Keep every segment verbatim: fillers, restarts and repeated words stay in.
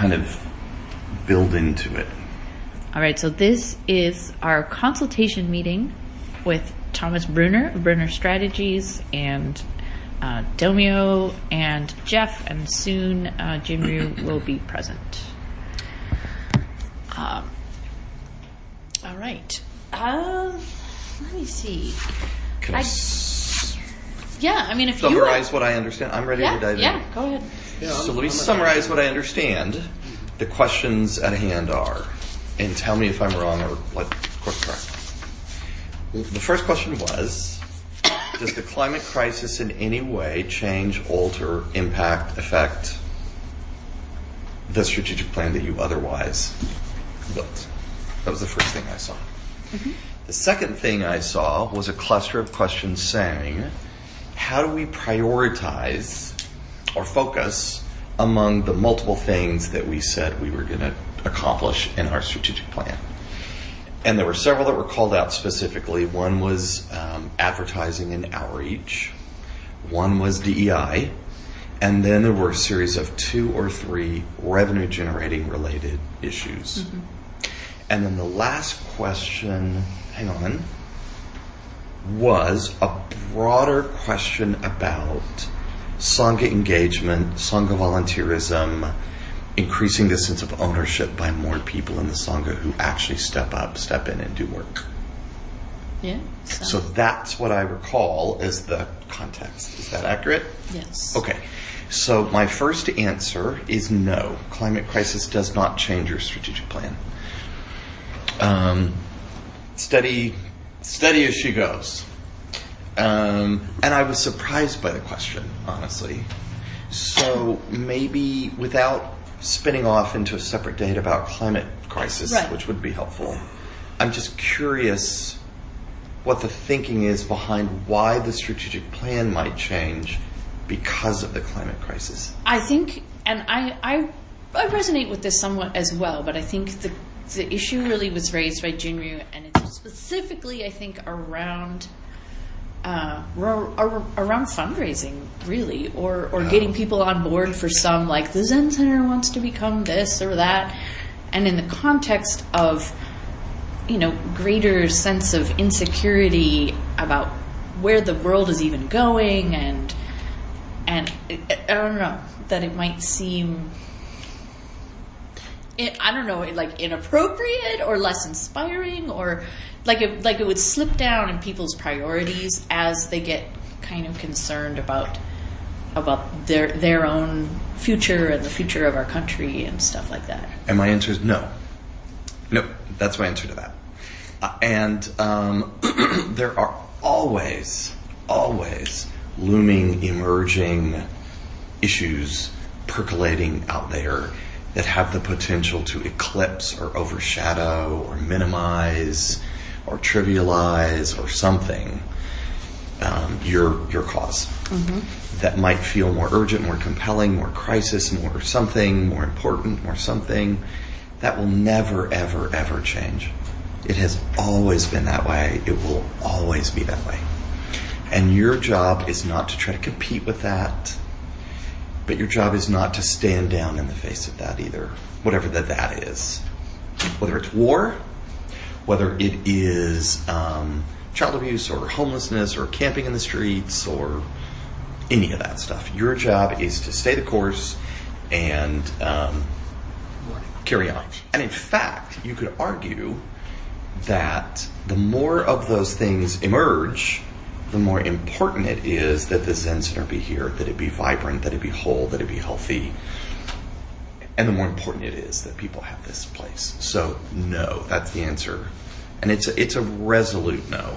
kind of build into it. All right, so this is our consultation meeting with Thomas Brunner of Brunner Strategies and uh, Domio and Jeff, and soon uh, Jinryu will be present. Um, all right. Um, let me see. Can I, I s- yeah, I mean, if summarize you summarize what I understand, I'm ready yeah, to dive yeah, in. Yeah, go ahead. Yeah, so I'm, let me I'm summarize what I understand. The questions at hand are, and tell me if I'm wrong or what course correct. The first question was, does the climate crisis in any way change, alter, impact, affect the strategic plan that you otherwise built? That was the first thing I saw. Mm-hmm. The second thing I saw was a cluster of questions saying, how do we prioritize or focus among the multiple things that we said we were going to accomplish in our strategic plan? And there were several that were called out specifically. One was um, advertising and outreach. One was D E I. And then there were a series of two or three revenue generating related issues. Mm-hmm. And then the last question, hang on, was a broader question about Sangha engagement, Sangha volunteerism, increasing the sense of ownership by more people in the Sangha who actually step up, step in, and do work. Yeah. So, so that's what I recall as the context. Is that accurate? Yes. Okay. So my first answer is no. Climate crisis does not change your strategic plan. Um, steady, steady as she goes. Um, and I was surprised by the question, honestly. So maybe without spinning off into a separate date about climate crisis, right, which would be helpful, I'm just curious what the thinking is behind why the strategic plan might change because of the climate crisis. I think, and I, I, I resonate with this somewhat as well, but I think the the issue really was raised by Jinryu, and it's specifically, I think, around uh, around fundraising, really, or or getting people on board for some, like the Zen Center wants to become this or that, and in the context of, you know, greater sense of insecurity about where the world is even going, and and I don't know, that it might seem, it, I don't know, like inappropriate or less inspiring, or like it, like it would slip down in people's priorities as they get kind of concerned about about their their own future and the future of our country and stuff like that. And my answer is no. No, that's my answer to that. Uh, and um, there are always, always looming, emerging issues percolating out there that have the potential to eclipse or overshadow or minimize or trivialize or something um, your your cause. Mm-hmm. That might feel more urgent, more compelling, more crisis, more something, more important, more something. That will never, ever, ever change. It has always been that way. It will always be that way. And your job is not to try to compete with that, but your job is not to stand down in the face of that either, whatever that that is. Whether it's war, whether it is um, child abuse or homelessness or camping in the streets or any of that stuff. Your job is to stay the course and um, carry on. And in fact, you could argue that the more of those things emerge, the more important it is that the Zen Center be here, that it be vibrant, that it be whole, that it be healthy. And the more important it is that people have this place. So, no, that's the answer. And it's a, it's a resolute no.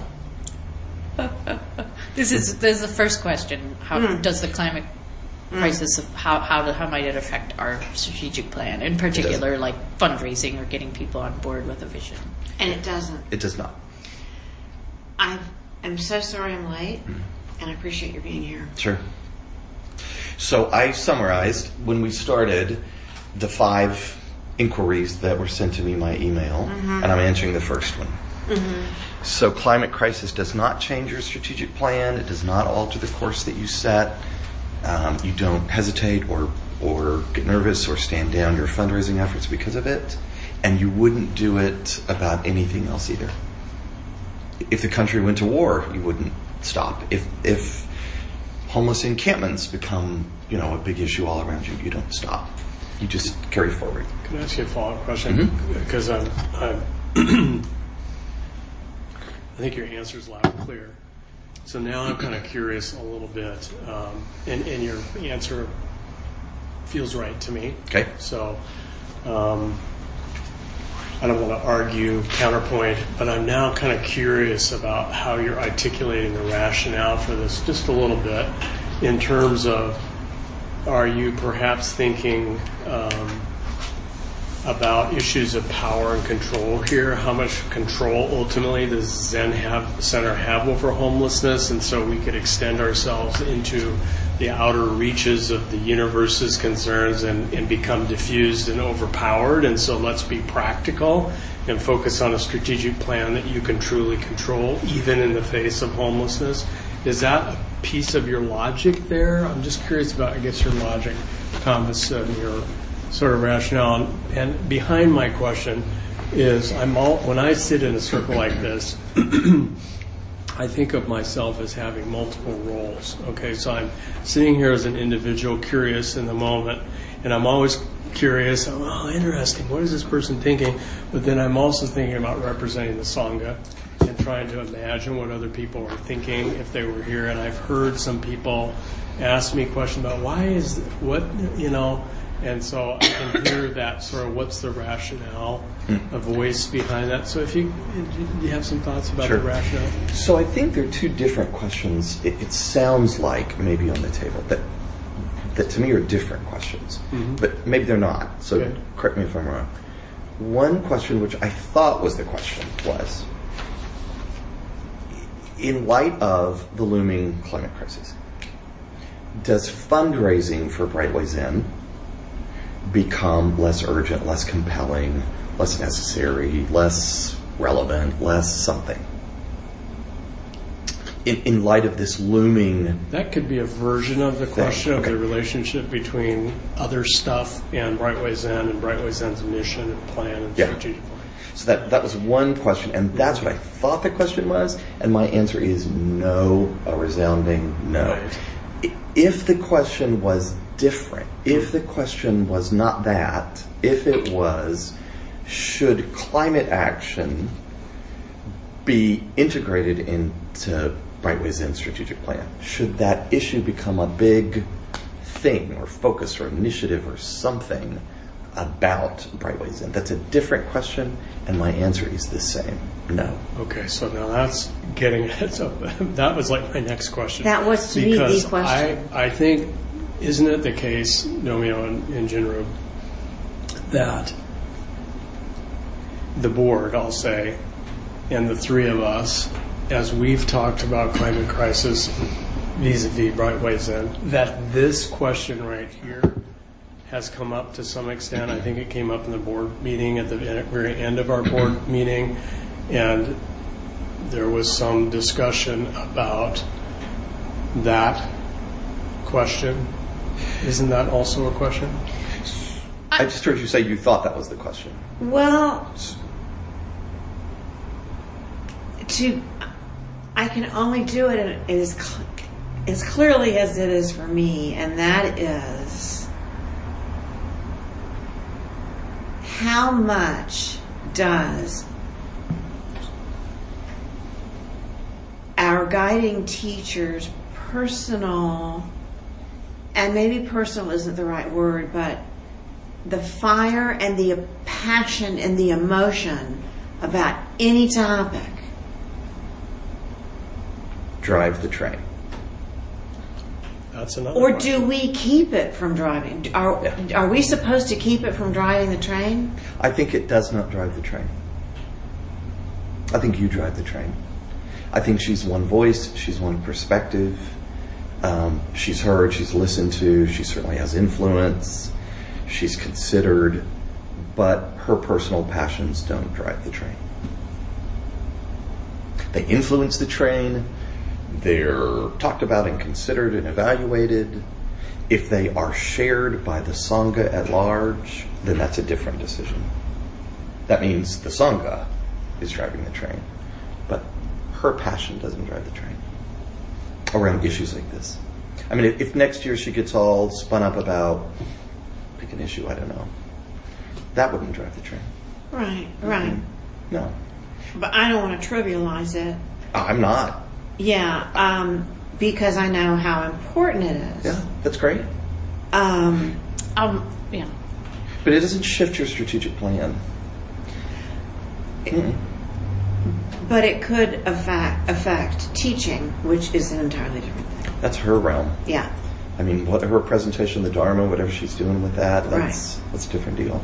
This is this is the first question. How mm. does the climate crisis, mm. how how how might it affect our strategic plan, in particular, like fundraising or getting people on board with a vision? And it doesn't. It does not. I I'm so sorry I'm late, mm. and I appreciate your being here. Sure. So I summarized when we started the five inquiries that were sent to me by email, mm-hmm. and I'm answering the first one. Mm-hmm. So climate crisis does not change your strategic plan. It does not alter the course that you set. Um, you don't hesitate or or get nervous or stand down your fundraising efforts because of it, and you wouldn't do it about anything else either. If the country went to war, you wouldn't stop. If if homeless encampments become, you know, a big issue all around you, you don't stop. You just carry forward. Can I ask you a follow-up question? Mm-hmm. Because I'm, I'm I think your answer is loud and clear. So now I'm kind of curious a little bit, um, and, and your answer feels right to me. Okay. So um, I don't want to argue, counterpoint, but I'm now kind of curious about how you're articulating the rationale for this just a little bit in terms of, are you perhaps thinking um, about issues of power and control here? How much control ultimately does Zen have, Center have over homelessness? And so we could extend ourselves into the outer reaches of the universe's concerns and, and become diffused and overpowered. And so let's be practical and focus on a strategic plan that you can truly control, even in the face of homelessness. Is that a piece of your logic there? I'm just curious about, I guess, your logic, Thomas, and your sort of rationale. And behind my question is, I'm all, when I sit in a circle like this, I think of myself as having multiple roles. Okay, so I'm sitting here as an individual, curious in the moment, and I'm always curious, oh, interesting, what is this person thinking? But then I'm also thinking about representing the Sangha and trying to imagine what other people are thinking if they were here. And I've heard some people ask me questions about why is, what, you know, and so I can hear that sort of what's the rationale, a voice behind that. So if you, do you have some thoughts about Sure. the rationale? So I think there are two different questions. It, it sounds like maybe on the table that that to me are different questions, Mm-hmm. but maybe they're not. So Okay. correct me if I'm wrong. One question, which I thought was the question, was in light of the looming climate crisis, does fundraising for Brightway Zen become less urgent, less compelling, less necessary, less relevant, less something? In, in light of this looming... That could be a version of the question Okay. of the relationship between other stuff and Brightway Zen and Brightway Zen's mission and plan and Yeah. strategic plan. So that, that was one question, and that's what I thought the question was, and my answer is no, a resounding no. Right. I- If the question was different, if the question was not that, if it was, should climate action be integrated into Brightway Zen's strategic plan? Should that issue become a big thing or focus or initiative or something about Brightway Zen? That's a different question, and my answer is the same, no. Okay, so now that's getting it. So that was like my next question. That was to me the Because question. I, I think, isn't it the case, Nomio and, and Jinru, that the board, I'll say, and the three of us, as we've talked about climate crisis vis-a-vis Brightway Zen, that this question right here has come up to some extent. I think it came up in the board meeting at the very end of our board meeting, and there was some discussion about that question. Isn't that also a question? I just heard you say you thought that was the question. Well, to I can only do it as cl- as clearly as it is for me, and that is how much does our guiding teacher's personal, and maybe personal isn't the right word, but the fire and the passion and the emotion about any topic Drive the train. That's another or question. do we keep it from driving? Are, Yeah. are we supposed to keep it from driving the train? I think it does not drive the train. I think you drive the train. I think she's one voice, she's one perspective, um, she's heard, she's listened to, she certainly has influence, she's considered, but her personal passions don't drive the train. They influence the train, they're talked about and considered and evaluated, If they are shared by the Sangha at large, then that's a different decision. That means the Sangha is driving the train, but her passion doesn't drive the train around issues like this. I mean, if, if next year she gets all spun up about, pick an issue, I don't know, that wouldn't drive the train. Right, right. Mm-hmm. No. But I don't want to trivialize it. I'm not. Yeah, um, because I know how important it is. Yeah, that's great. Um, Um, yeah. But it doesn't shift your strategic plan. Mm-mm. but it could affect, affect teaching, which is an entirely different thing. That's her realm. Yeah. I mean, what her presentation, the Dharma, whatever she's doing with that, that's, Right. that's a different deal.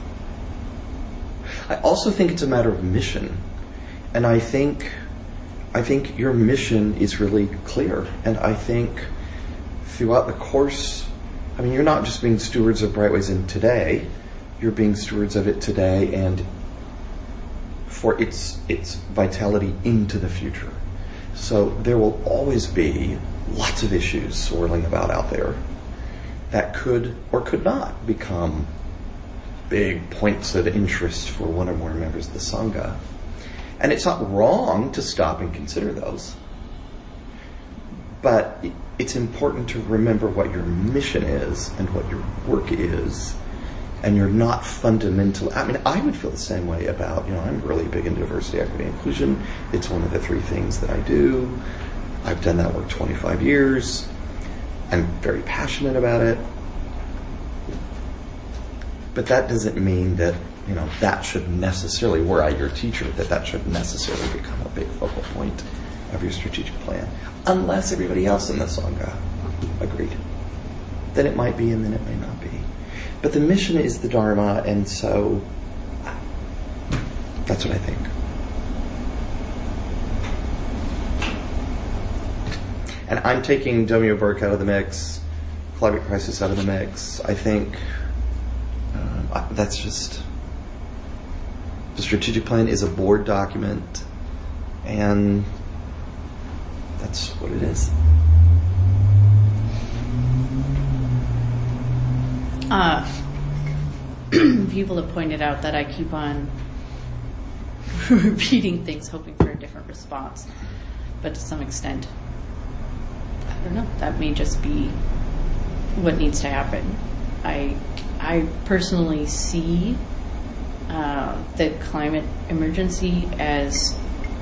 I also think it's a matter of mission. And I think, I think your mission is really clear. And I think throughout the course, I mean, you're not just being stewards of Brightways in today, you're being stewards of it today and for its its vitality into the future. So there will always be lots of issues swirling about out there that could or could not become big points of interest for one or more members of the Sangha. And it's not wrong to stop and consider those. But it's important to remember what your mission is and what your work is. And you're not fundamental. I mean, I would feel the same way about, you know, I'm really big in diversity, equity, inclusion. It's one of the three things that I do. I've done that work twenty-five years. I'm very passionate about it. But that doesn't mean that, you know, that should necessarily, were I your teacher, that that should necessarily become a big focal point of your strategic plan. Unless everybody else in the Sangha agreed. Then it might be and then it may not be. But the mission is the Dharma, and so that's what I think. And I'm taking Domio Burke out of the mix, Climate Crisis out of the mix. I think um, that's just... The strategic plan is a board document, and that's what it is. Uh, people have pointed out that I keep on repeating things, hoping for a different response. But to some extent, I don't know, that may just be what needs to happen. I, I personally see uh, the climate emergency as,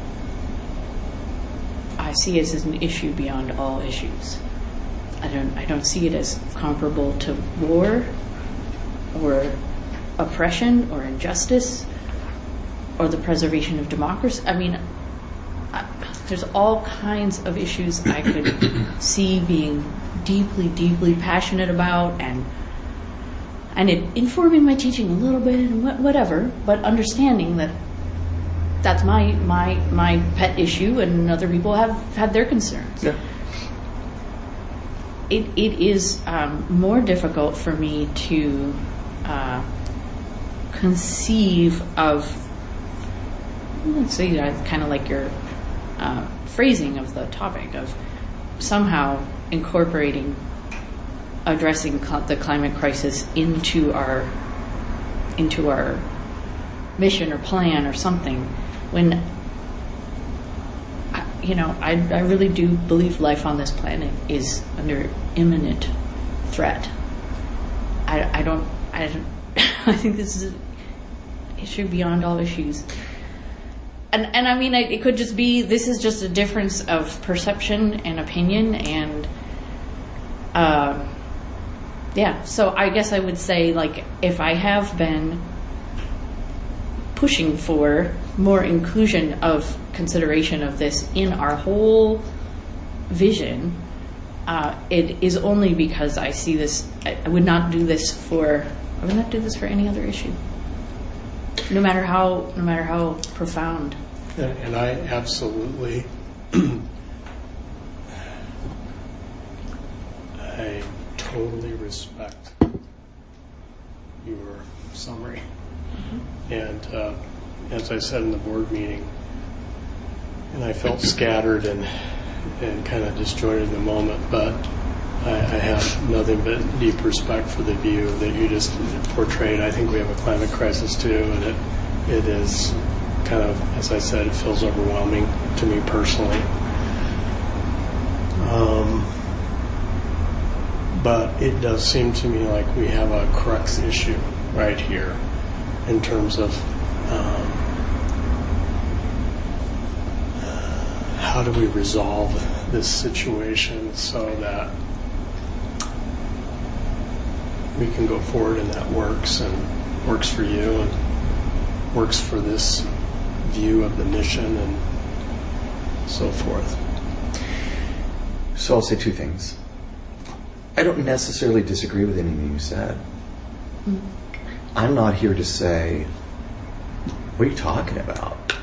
I see it as an issue beyond all issues. I don't I don't see it as comparable to war or oppression or injustice or the preservation of democracy. I mean, I, there's all kinds of issues I could see being deeply, deeply passionate about and and it informing my teaching a little bit and wh- whatever, but understanding that that's my, my, my pet issue and other people have had their concerns. Yeah. It, it is um, more difficult for me to uh, conceive of, let's say, I kind of like your uh, phrasing of the topic of somehow incorporating addressing cl- the climate crisis into our into our mission or plan or something. When you know, I, I really do believe life on this planet is under imminent threat. I, I don't, I don't, I think this is an issue beyond all issues. And, and I mean, I, it could just be, this is just a difference of perception and opinion and, uh, yeah, so I guess I would say, like, if I have been pushing for more inclusion of consideration of this in our whole vision, uh, it is only because I see this. I, I would not do this for. I would not do this for any other issue, no matter how, no matter how profound. And, and I absolutely, I totally respect your summary. Mm-hmm. And uh, as I said in the board meeting, and I felt scattered and and kind of disjointed in the moment, but I, I have nothing but deep respect for the view that you just portrayed. I think we have a climate crisis too, and it it is kind of, as I said, it feels overwhelming to me personally. Um, but it does seem to me like we have a crux issue right here in terms of um, how do we resolve this situation so that we can go forward and that works and works for you and works for this view of the mission and so forth. So I'll say two things. I don't necessarily disagree with anything you said. Mm. I'm not here to say, what are you talking about?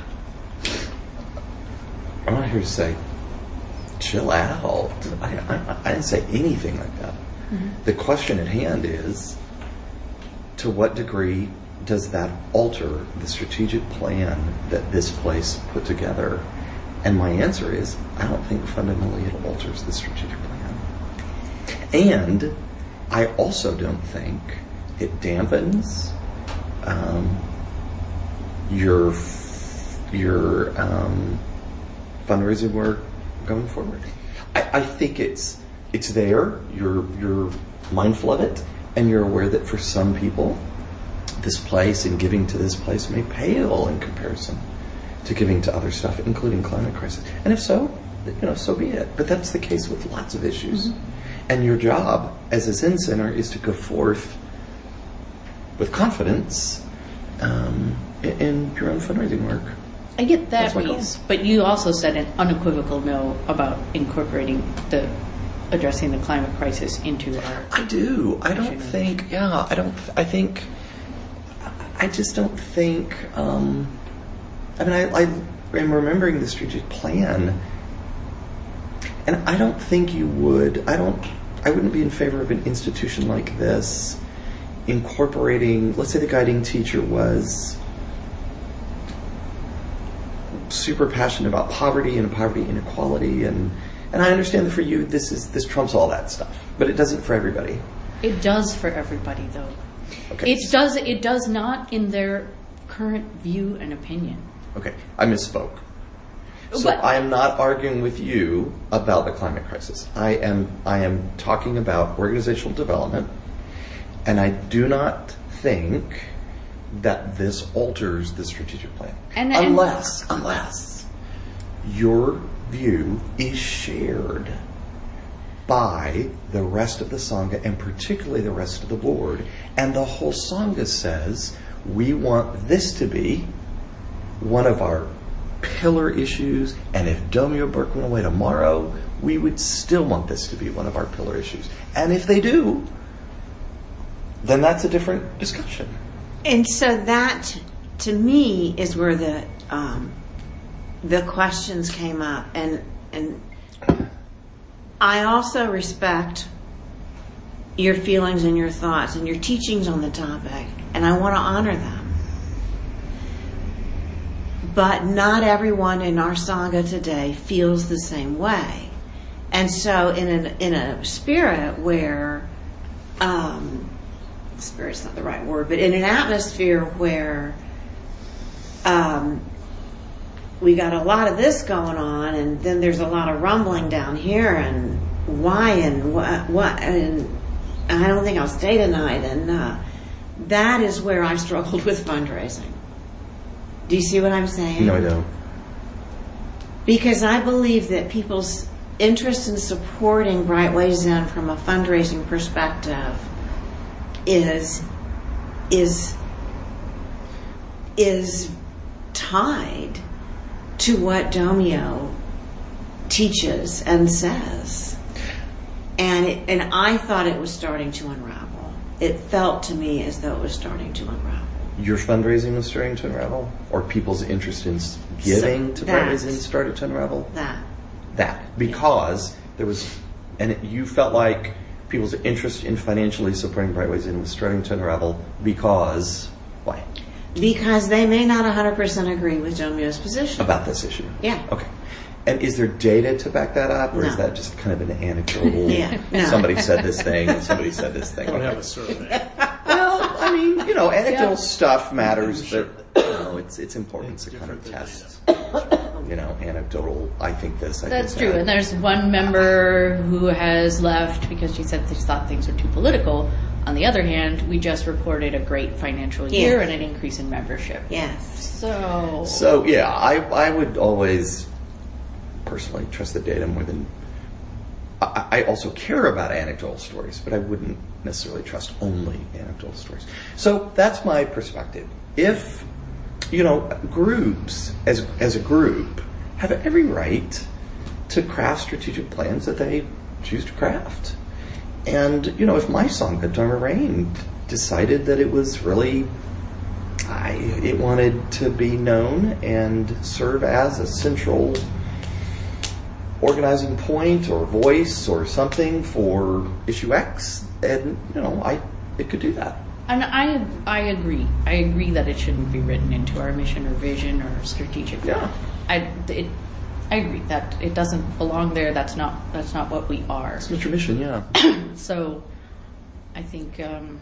I'm not here to say, chill out. I, I, I didn't say anything like that. Mm-hmm. The question at hand is, to what degree does that alter the strategic plan that this place put together? And my answer is, I don't think fundamentally it alters the strategic plan. And I also don't think it dampens um, your your um, fundraising work going forward. I, I think it's it's there. You're you're mindful of it, and you're aware that for some people, this place and giving to this place may pale in comparison to giving to other stuff, including climate crisis. And if so, you know, so be it. But that's the case with lots of issues. Mm-hmm. And your job as a Zen Center is to go forth with confidence um, in, in your own fundraising work. I get that piece, but you also said an unequivocal no about incorporating the addressing the climate crisis into our. I do. I don't think. Yeah, I don't. I think. I just don't think. Um, I mean, I, I am remembering the strategic plan, and I don't think you would. I don't. I wouldn't be in favor of an institution like this incorporating. Let's say the guiding teacher was super passionate about poverty and poverty inequality, and and I understand that for you this is this trumps all that stuff, but it doesn't for everybody. It does for everybody, though. Okay. It does. It does not in their current view and opinion. Okay, I misspoke. So but, I am not arguing with you about the climate crisis. I am I am talking about organizational development, and I do not think that this alters the strategic plan. And, unless, and, unless your view is shared by the rest of the Sangha, and particularly the rest of the board, and the whole Sangha says, we want this to be one of our pillar issues, and if Domyo Burke went away tomorrow, we would still want this to be one of our pillar issues. And if they do, then that's a different discussion. And so that, to me, is where the um, the questions came up, and and I also respect your feelings and your thoughts and your teachings on the topic, and I want to honor them. But not everyone in our Sangha today feels the same way, and so in an in a spirit where. Um, Spirit's not the right word, but in an atmosphere where um, we got a lot of this going on, and then there's a lot of rumbling down here, and why and what, what and I don't think I'll stay tonight, and uh, that is where I struggled with fundraising. Do you see what I'm saying? No, I don't. Because I believe that people's interest in supporting Bright Way Zen from a fundraising perspective is is is tied to what Domyo teaches and says, and it, and I thought it was starting to unravel. It felt to me as though it was starting to unravel. Your fundraising was starting to unravel, or people's interest in giving so to Bright Way Zen started to unravel. That that because there was, and it, you felt like. People's interest in financially supporting Bright Way Zen was starting to unravel because, why? Because they may not one hundred percent agree with Domyo's position. About this issue? Yeah. Okay. And is there data to back that up, or No. is that just kind of an anecdotal? Yeah, no. Somebody said this thing, and somebody said this thing. I don't Okay. have a survey. Well, I mean, you know, anecdotal Yeah. stuff matters, but you know, it's it's important to kind of test. You know, anecdotal. I think this. I That's think true. that. And there's one member who has left because she said she thought things were too political. On the other hand, we just reported a great financial year Yeah. and an increase in membership. Yes. So, So yeah, I I would always personally trust the data more than. I, I also care about anecdotal stories, but I wouldn't necessarily trust only anecdotal stories. So that's my perspective. If you know groups as as a group have every right to craft strategic plans that they choose to craft. And, you know, if my song, Good Dharma Rain, decided that it was really, I, it wanted to be known and serve as a central organizing point or voice or something for issue X, and, you know, I, it could do that. and I I agree. I agree that it shouldn't be written into our mission or vision or strategic. Yeah. I it I agree that it doesn't belong there. That's not that's not what we are. It's not your mission, yeah. So, I think um,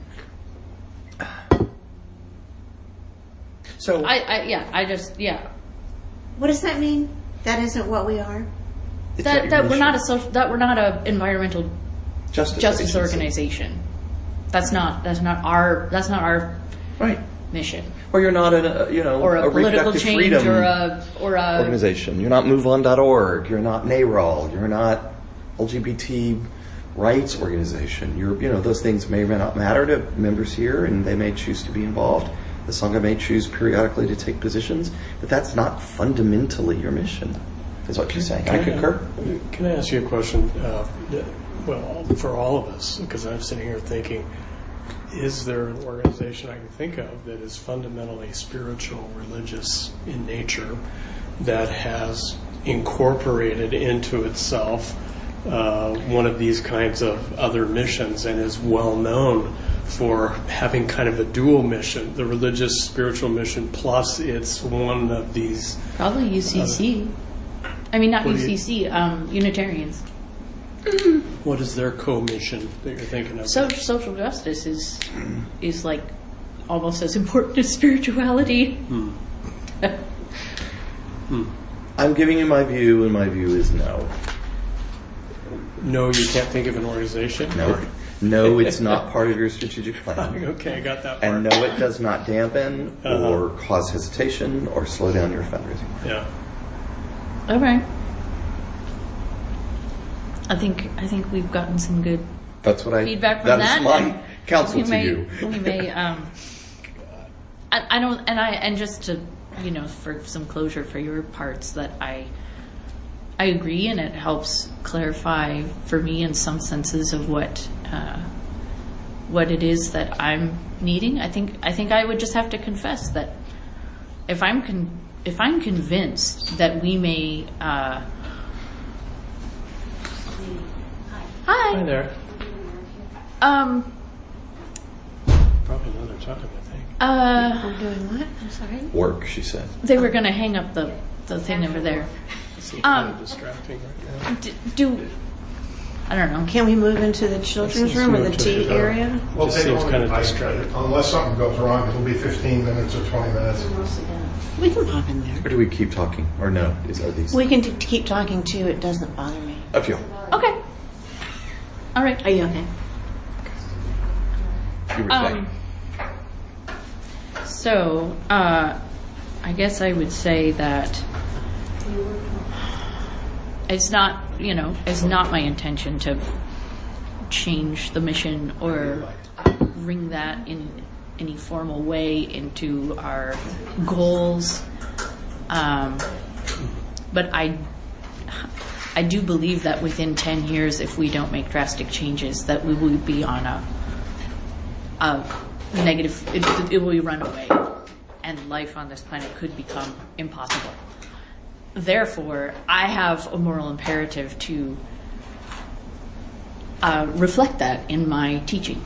So, I, I yeah I just yeah What does that mean? That isn't what we are? it's not that your that we're mission. not a social that we're not a environmental justice, justice agency. organization. That's not that's not our that's not our Right. mission Or you're not a, you know, or a, political reproductive change freedom or a or a organization. You're not move on dot org. You're not NARAL. You're not L G B T rights organization. You're, you know, those things may or may not matter to members here, and they may choose to be involved. The Sangha may choose periodically to take positions, but that's not fundamentally your mission, is what you're saying. I concur. Can I ask you a question? Uh, that- well, for all of us, because I'm sitting here thinking, is there an organization I can think of that is fundamentally spiritual, religious in nature, that has incorporated into itself uh, one of these kinds of other missions and is well known for having kind of a dual mission, the religious spiritual mission, plus it's one of these. probably U C C. I mean, not What do U you- C C. Um, Unitarians. What is their co-mission that you're thinking of? So, social justice is is like almost as important as spirituality. I'm giving you my view, and my view is no. No, you can't think of an organization? No. No, it's not part of your strategic plan. Okay, I got that part. And no, it does not dampen Uh-huh. or cause hesitation or slow down your fundraising. Yeah. All right. I think I think we've gotten some good That's what I. feedback from that that. is my and counsel we to may, you. We may. Um, I, I don't, and I, and just to, you know, for some closure for your parts, that I, I agree, and it helps clarify for me in some senses of what, uh, what it is that I'm needing. I think I think I would just have to confess that if I'm con- if I'm convinced that we may. Uh, Hi Hi. there. Um. Probably another time, I think. Uh. We're doing what? I'm sorry. Work, she said. They were going to hang up the the thing over there. It's kind Um, of distracting right now. D- do I don't know. Can we move into the children's Let's room or move the to tea the- area? We'll Just take seems only, kind of I- distracting. unless something goes wrong, it'll be fifteen minutes or twenty minutes. We can pop in there. Or do we keep talking? Or no? Is are these? We can t- keep talking too. It doesn't bother me. Up to you. Okay. All right. Are you okay? You were saying. Um. So, uh, I guess I would say that it's not, you know, it's not my intention to change the mission or bring that in any formal way into our goals. Um, but I, I do believe that within ten years, if we don't make drastic changes, that we will be on a, a negative, it, it will be run away, and life on this planet could become impossible. Therefore, I have a moral imperative to uh, reflect that in my teaching.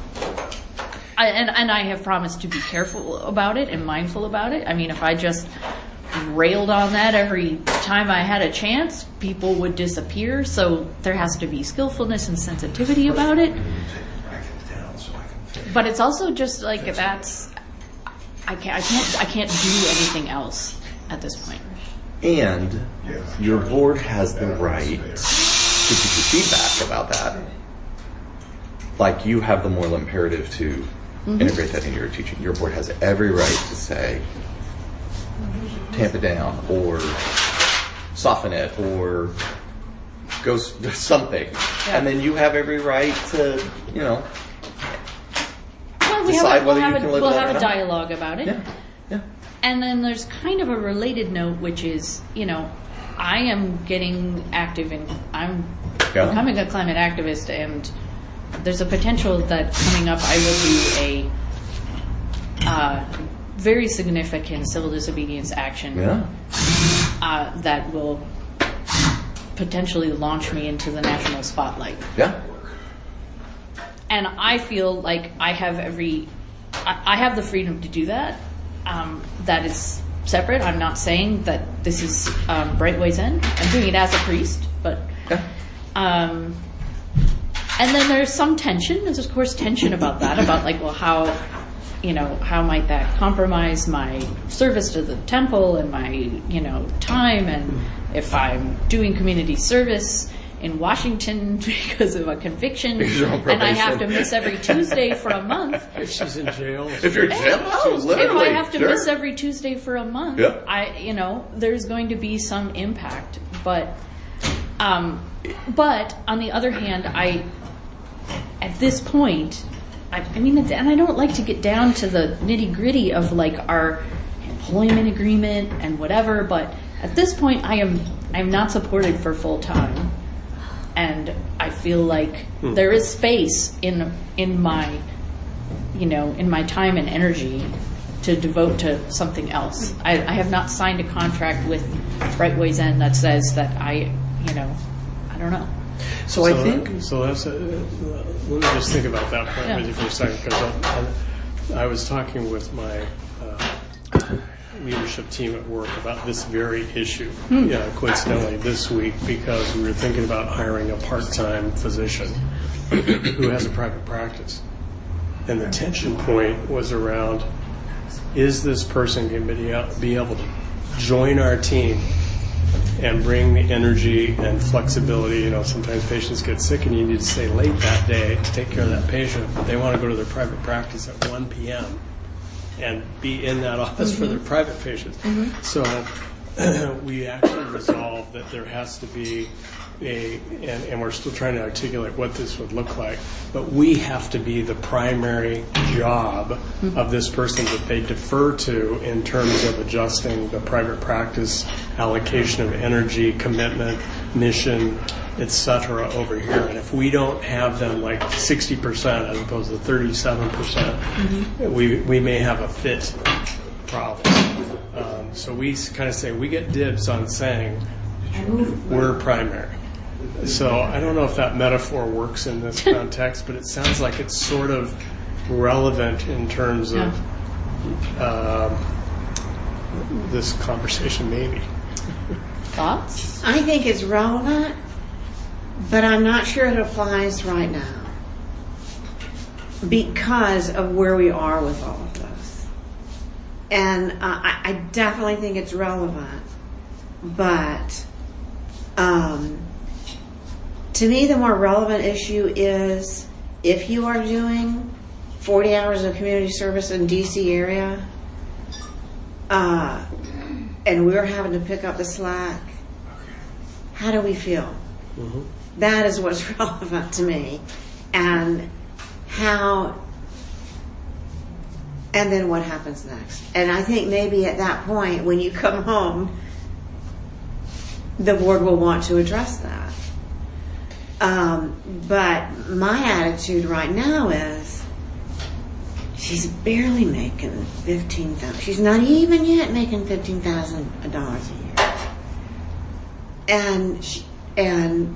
I, and, and I have promised to be careful about it and mindful about it. I mean, if I just railed on that every time I had a chance, people would disappear. So there has to be skillfulness and sensitivity about it. But it's also just like that's I can't I can't I can't do anything else at this point. And your board has the right to give you feedback about that. Like you have the moral imperative to mm-hmm. integrate that into your teaching. Your board has every right to say, tamp it down, or soften it, or go s- something. Yeah. And then you have every right to, you know, well, we decide have a, whether we'll you have can a, live we'll that have or a not. dialogue about it. Yeah. Yeah. And then there's kind of a related note, which is, you know, I am getting active in, I'm yeah. becoming a climate activist, and there's a potential that coming up I will do a uh, very significant civil disobedience action yeah. uh, that will potentially launch me into the national spotlight. Yeah. And I feel like I have every, I, I have the freedom to do that. Um, that is separate. I'm not saying that this is um, Brightway's End. I'm doing it as a priest, but yeah. um, and then there's some tension. There's of course tension about that, about like, well, how, you know, how might that compromise my service to the temple and my, you know, time, and if I'm doing community service in Washington because of a conviction, and I have to miss every Tuesday for a month. If she's in jail. If you're in jail, oh, literally. If I have to sure. miss every Tuesday for a month, yeah. I, you know, there's going to be some impact. But, um, but on the other hand, I, at this point, I, I mean, and I don't like to get down to the nitty gritty of like our employment agreement and whatever, but at this point, I am, I'm not supported for full time. And I feel like hmm. there is space in in my, you know, in my time and energy to devote to something else. I, I have not signed a contract with Brightway's End that says that I, you know, I don't know. So, so I think so. That's a, let me just think about that point yeah. with you for a second, because I, I, I was talking with my uh, leadership team at work about this very issue, hmm. yeah, coincidentally this week, because we were thinking about hiring a part-time physician who has a private practice. And the tension point was around, is this person going to be able to join our team and bring the energy and flexibility? You know, sometimes patients get sick and you need to stay late that day to take care of that patient, but they want to go to their private practice at one p.m. and be in that office mm-hmm. for their private patients. Mm-hmm. So uh, we actually resolved that there has to be a, and, and we're still trying to articulate what this would look like, but we have to be the primary job mm-hmm. of this person that they defer to in terms of adjusting the private practice allocation of energy, commitment, mission, et cetera over here. And if we don't have them like sixty percent as opposed to thirty-seven percent, mm-hmm. we we may have a fit problem. Um, so we kind of say we get dibs on saying we're primary. So I don't know if that metaphor works in this context, but it sounds like it's sort of relevant in terms of uh, this conversation maybe. Thoughts? I think it's relevant, but I'm not sure it applies right now because of where we are with all of this. And uh, I, I definitely think it's relevant, but um, to me the more relevant issue is if you are doing forty hours of community service in D C area, uh, and we're having to pick up the slack, how do we feel? Mm-hmm. That is what's relevant to me. And how, and then what happens next? And I think maybe at that point, when you come home, the board will want to address that. Um, but my attitude right now is, she's barely making fifteen thousand dollars. She's not even yet making fifteen thousand dollars a year. And she, and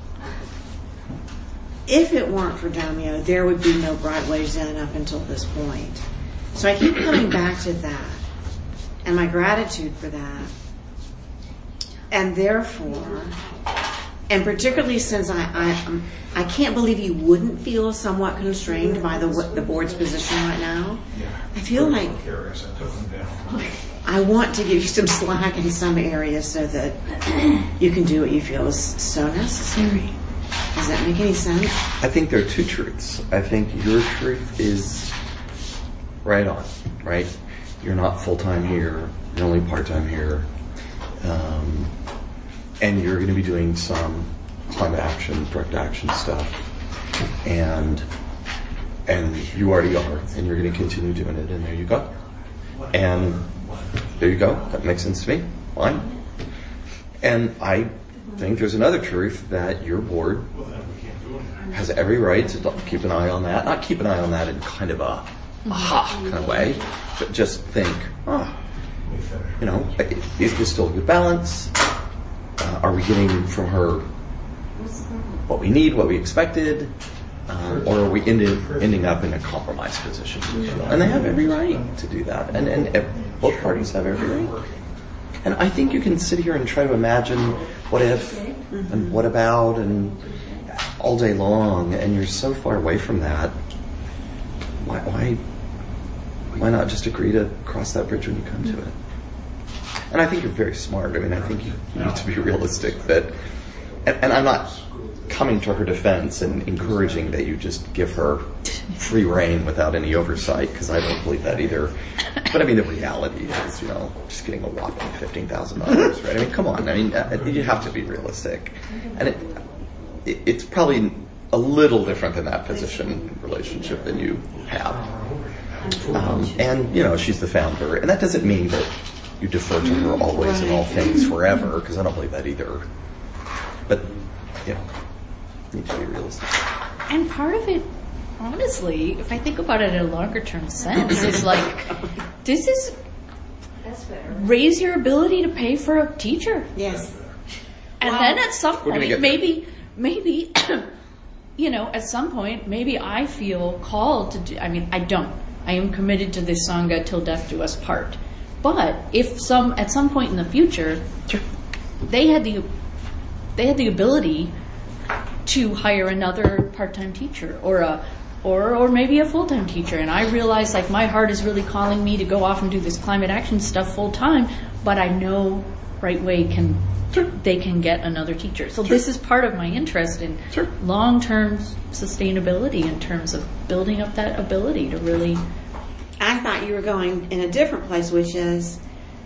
if it weren't for Domio, there would be no Brightway's End up until this point. So I keep coming back to that. and my gratitude for that. And therefore, and particularly since I, I, um, I can't believe you wouldn't feel somewhat constrained by the the board's position right now. I feel like I want to give you some slack in some areas so that you can do what you feel is so necessary. Does that make any sense? I think there are two truths. I think your truth is right on, right? You're not full-time here. You're only part-time here. Um, and you're going to be doing some climate action, direct action stuff. And and you already are. And you're going to continue doing it. And there you go. And there you go. That makes sense to me. Fine. And I think there's another truth that your board has every right to keep an eye on that. Not keep an eye on that in kind of a aha kind of way, but just think, oh, you know, is this still a good balance? Uh, are we getting from her what we need, what we expected? Um, or are we ended, ending up in a compromise position? And they have every right to do that. And, and ev- both parties have every right. And I think you can sit here and try to imagine what if and what about and all day long, and you're so far away from that. Why, why, why not just agree to cross that bridge when you come to it? And I think you're very smart. I mean, I think you, you need to be realistic that, and, and I'm not coming to her defense and encouraging that you just give her free reign without any oversight, because I don't believe that either. But I mean, the reality is, you know, just getting a whopping fifteen thousand dollars, right? I mean, come on. I mean, uh, you have to be realistic. And it, it, it's probably a little different than that position relationship than you have. Um, and, you know, she's the founder. And that doesn't mean that you defer to her always in all things forever, because I don't believe that either. But, you know, you need to be realistic. And part of it, honestly, if I think about it in a longer term sense, is like, this is raise your ability to pay for a teacher. Yes. And Wow. then at some We're gonna point, get maybe, maybe, you know, at some point, maybe I feel called to do, I mean, I don't. I am committed to this Sangha till death do us part. But if some, at some point in the future, they had the, they had the ability to hire another part-time teacher or a, or, or maybe a full-time teacher. And I realize like my heart is really calling me to go off and do this climate action stuff full-time, but I know Right Way can, they can get another teacher. So this is part of my interest in Sure. long-term sustainability in terms of building up that ability to really. I thought you were going in a different place, which is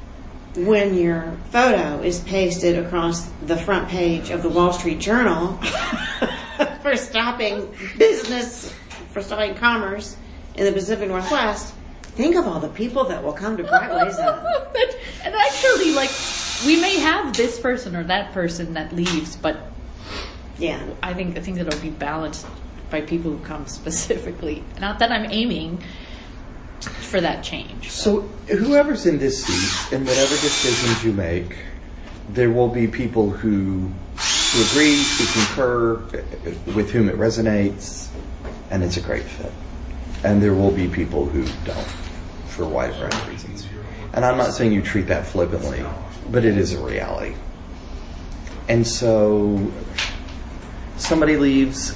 when your photo is pasted across the front page of the Wall Street Journal for stopping business, for stopping commerce in the Pacific Northwest. Think of all the people that will come to Brightways. And actually, like, we may have this person or that person that leaves, but Yeah. I think I think that it'll be balanced by people who come specifically. Not that I'm aiming for that change. So whoever's in this seat, and whatever decisions you make, there will be people who, who agree, who concur, with whom it resonates, and it's a great fit. And there will be people who don't, for a wide variety of reasons. And I'm not saying you treat that flippantly, but it is a reality. And so somebody leaves,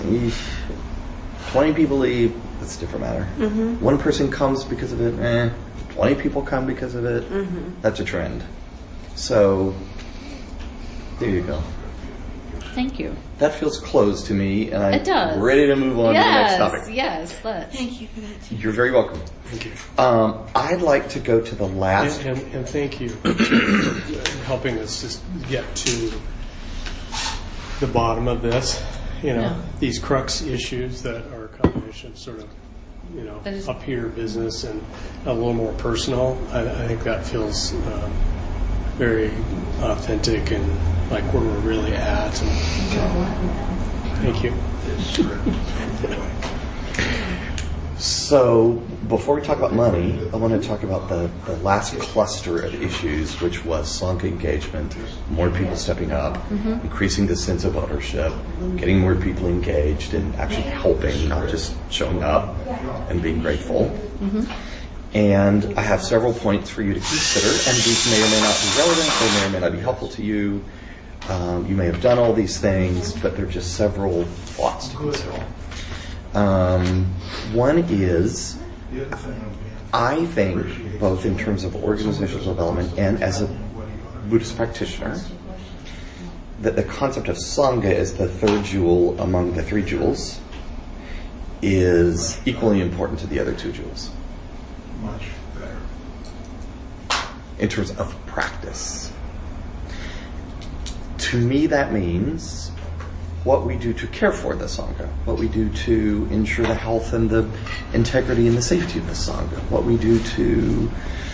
twenty people leave, that's a different matter. Mm-hmm. One person comes because of it, eh. twenty people come because of it, mm-hmm. That's a trend. So, there you go. Thank you. That feels closed to me, and I'm It does. ready to move on yes, to the next topic. Yes, let's. Thank you for that, too. You're very welcome. Thank you. Um, I'd like to go to the last. And, and, and thank you for helping us just get to the bottom of this. You know, Yeah. these crux issues that are a combination of sort of, you know, That is- up here business and a little more personal. I, I think that feels um, very authentic and like where we're really at. And, thank you. So, before we talk about money, I want to talk about the, the last cluster of issues, which was Sangha engagement, more people stepping up, mm-hmm. increasing the sense of ownership, getting more people engaged and actually helping, not just showing up and being grateful. Mm-hmm. And I have several points for you to consider, and these may or may not be relevant, they may or may not be helpful to you. Um, you may have done all these things, but they're just several thoughts to consider. Um, one is, I think, both in terms of organizational development and as a Buddhist practitioner, that the concept of Sangha as the third jewel among the three jewels is equally important to the other two jewels. Much better. In terms of practice. To me, that means what we do to care for the Sangha, what we do to ensure the health and the integrity and the safety of the Sangha, what we do to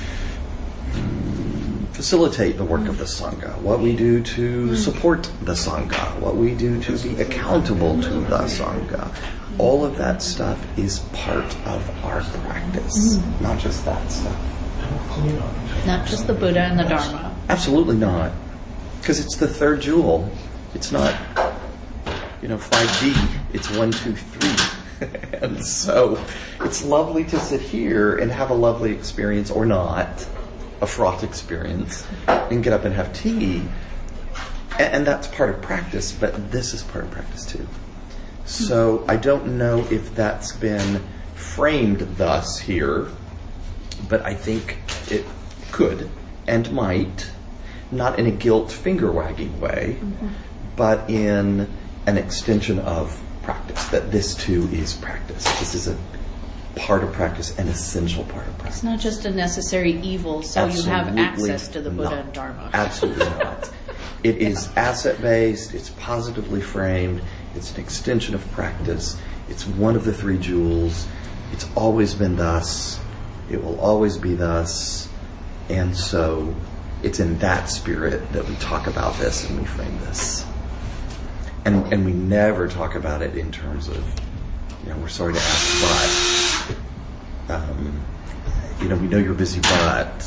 um, facilitate the work of the Sangha, what we do to support the Sangha, what we do to be accountable to the Sangha. All of that stuff is part of our practice, not just that stuff. Not just the Buddha and the Dharma. Absolutely not. Because it's the third jewel. It's not, you know, five D. It's one, two, three. And so it's lovely to sit here and have a lovely experience, or not, a fraught experience, and get up and have tea. And, and that's part of practice, but this is part of practice too. So I don't know if that's been framed thus here, but I think it could and might, not in a guilt finger-wagging way, mm-hmm. but in an extension of practice, that this too is practice. This is a part of practice, an essential part of practice. It's not just a necessary evil, so Absolutely you have access to the Buddha not. and Dharma. Absolutely not. It is asset-based, it's positively framed, it's an extension of practice, it's one of the three jewels, it's always been thus, it will always be thus, and so it's in that spirit that we talk about this and we frame this. And and we never talk about it in terms of, you know, we're sorry to ask, but, um, you know, we know you're busy, but,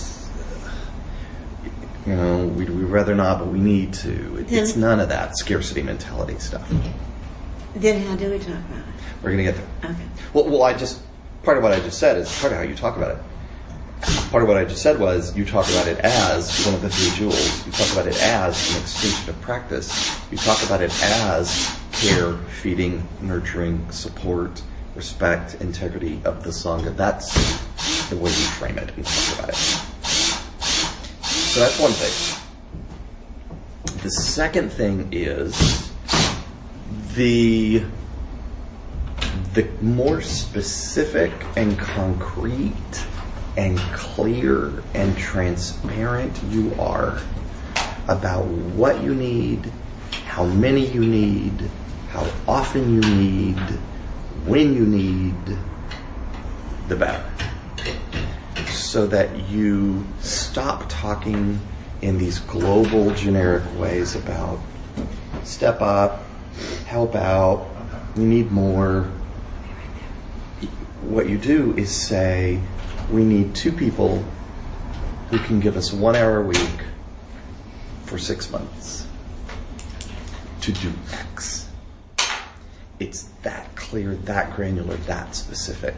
you know, we'd, we'd rather not, but we need to. It, it's none of that scarcity mentality stuff. Then how do we talk about it? We're going to get there. Okay. Well, well, I just, part of what I just said is part of how you talk about it. Part of what I just said was you talk about it as one of the three jewels. You talk about it as an extension of practice. You talk about it as care, feeding, nurturing, support, respect, integrity of the Sangha. That's the way you frame it and talk about it. So that's one thing. The second thing is the the more specific and concrete and clear and transparent you are about what you need, how many you need, how often you need, when you need, the better. So that you stop talking in these global generic ways about step up, help out, we need more. What you do is say, we need two people who can give us one hour a week for six months to do X. It's that clear, that granular, that specific.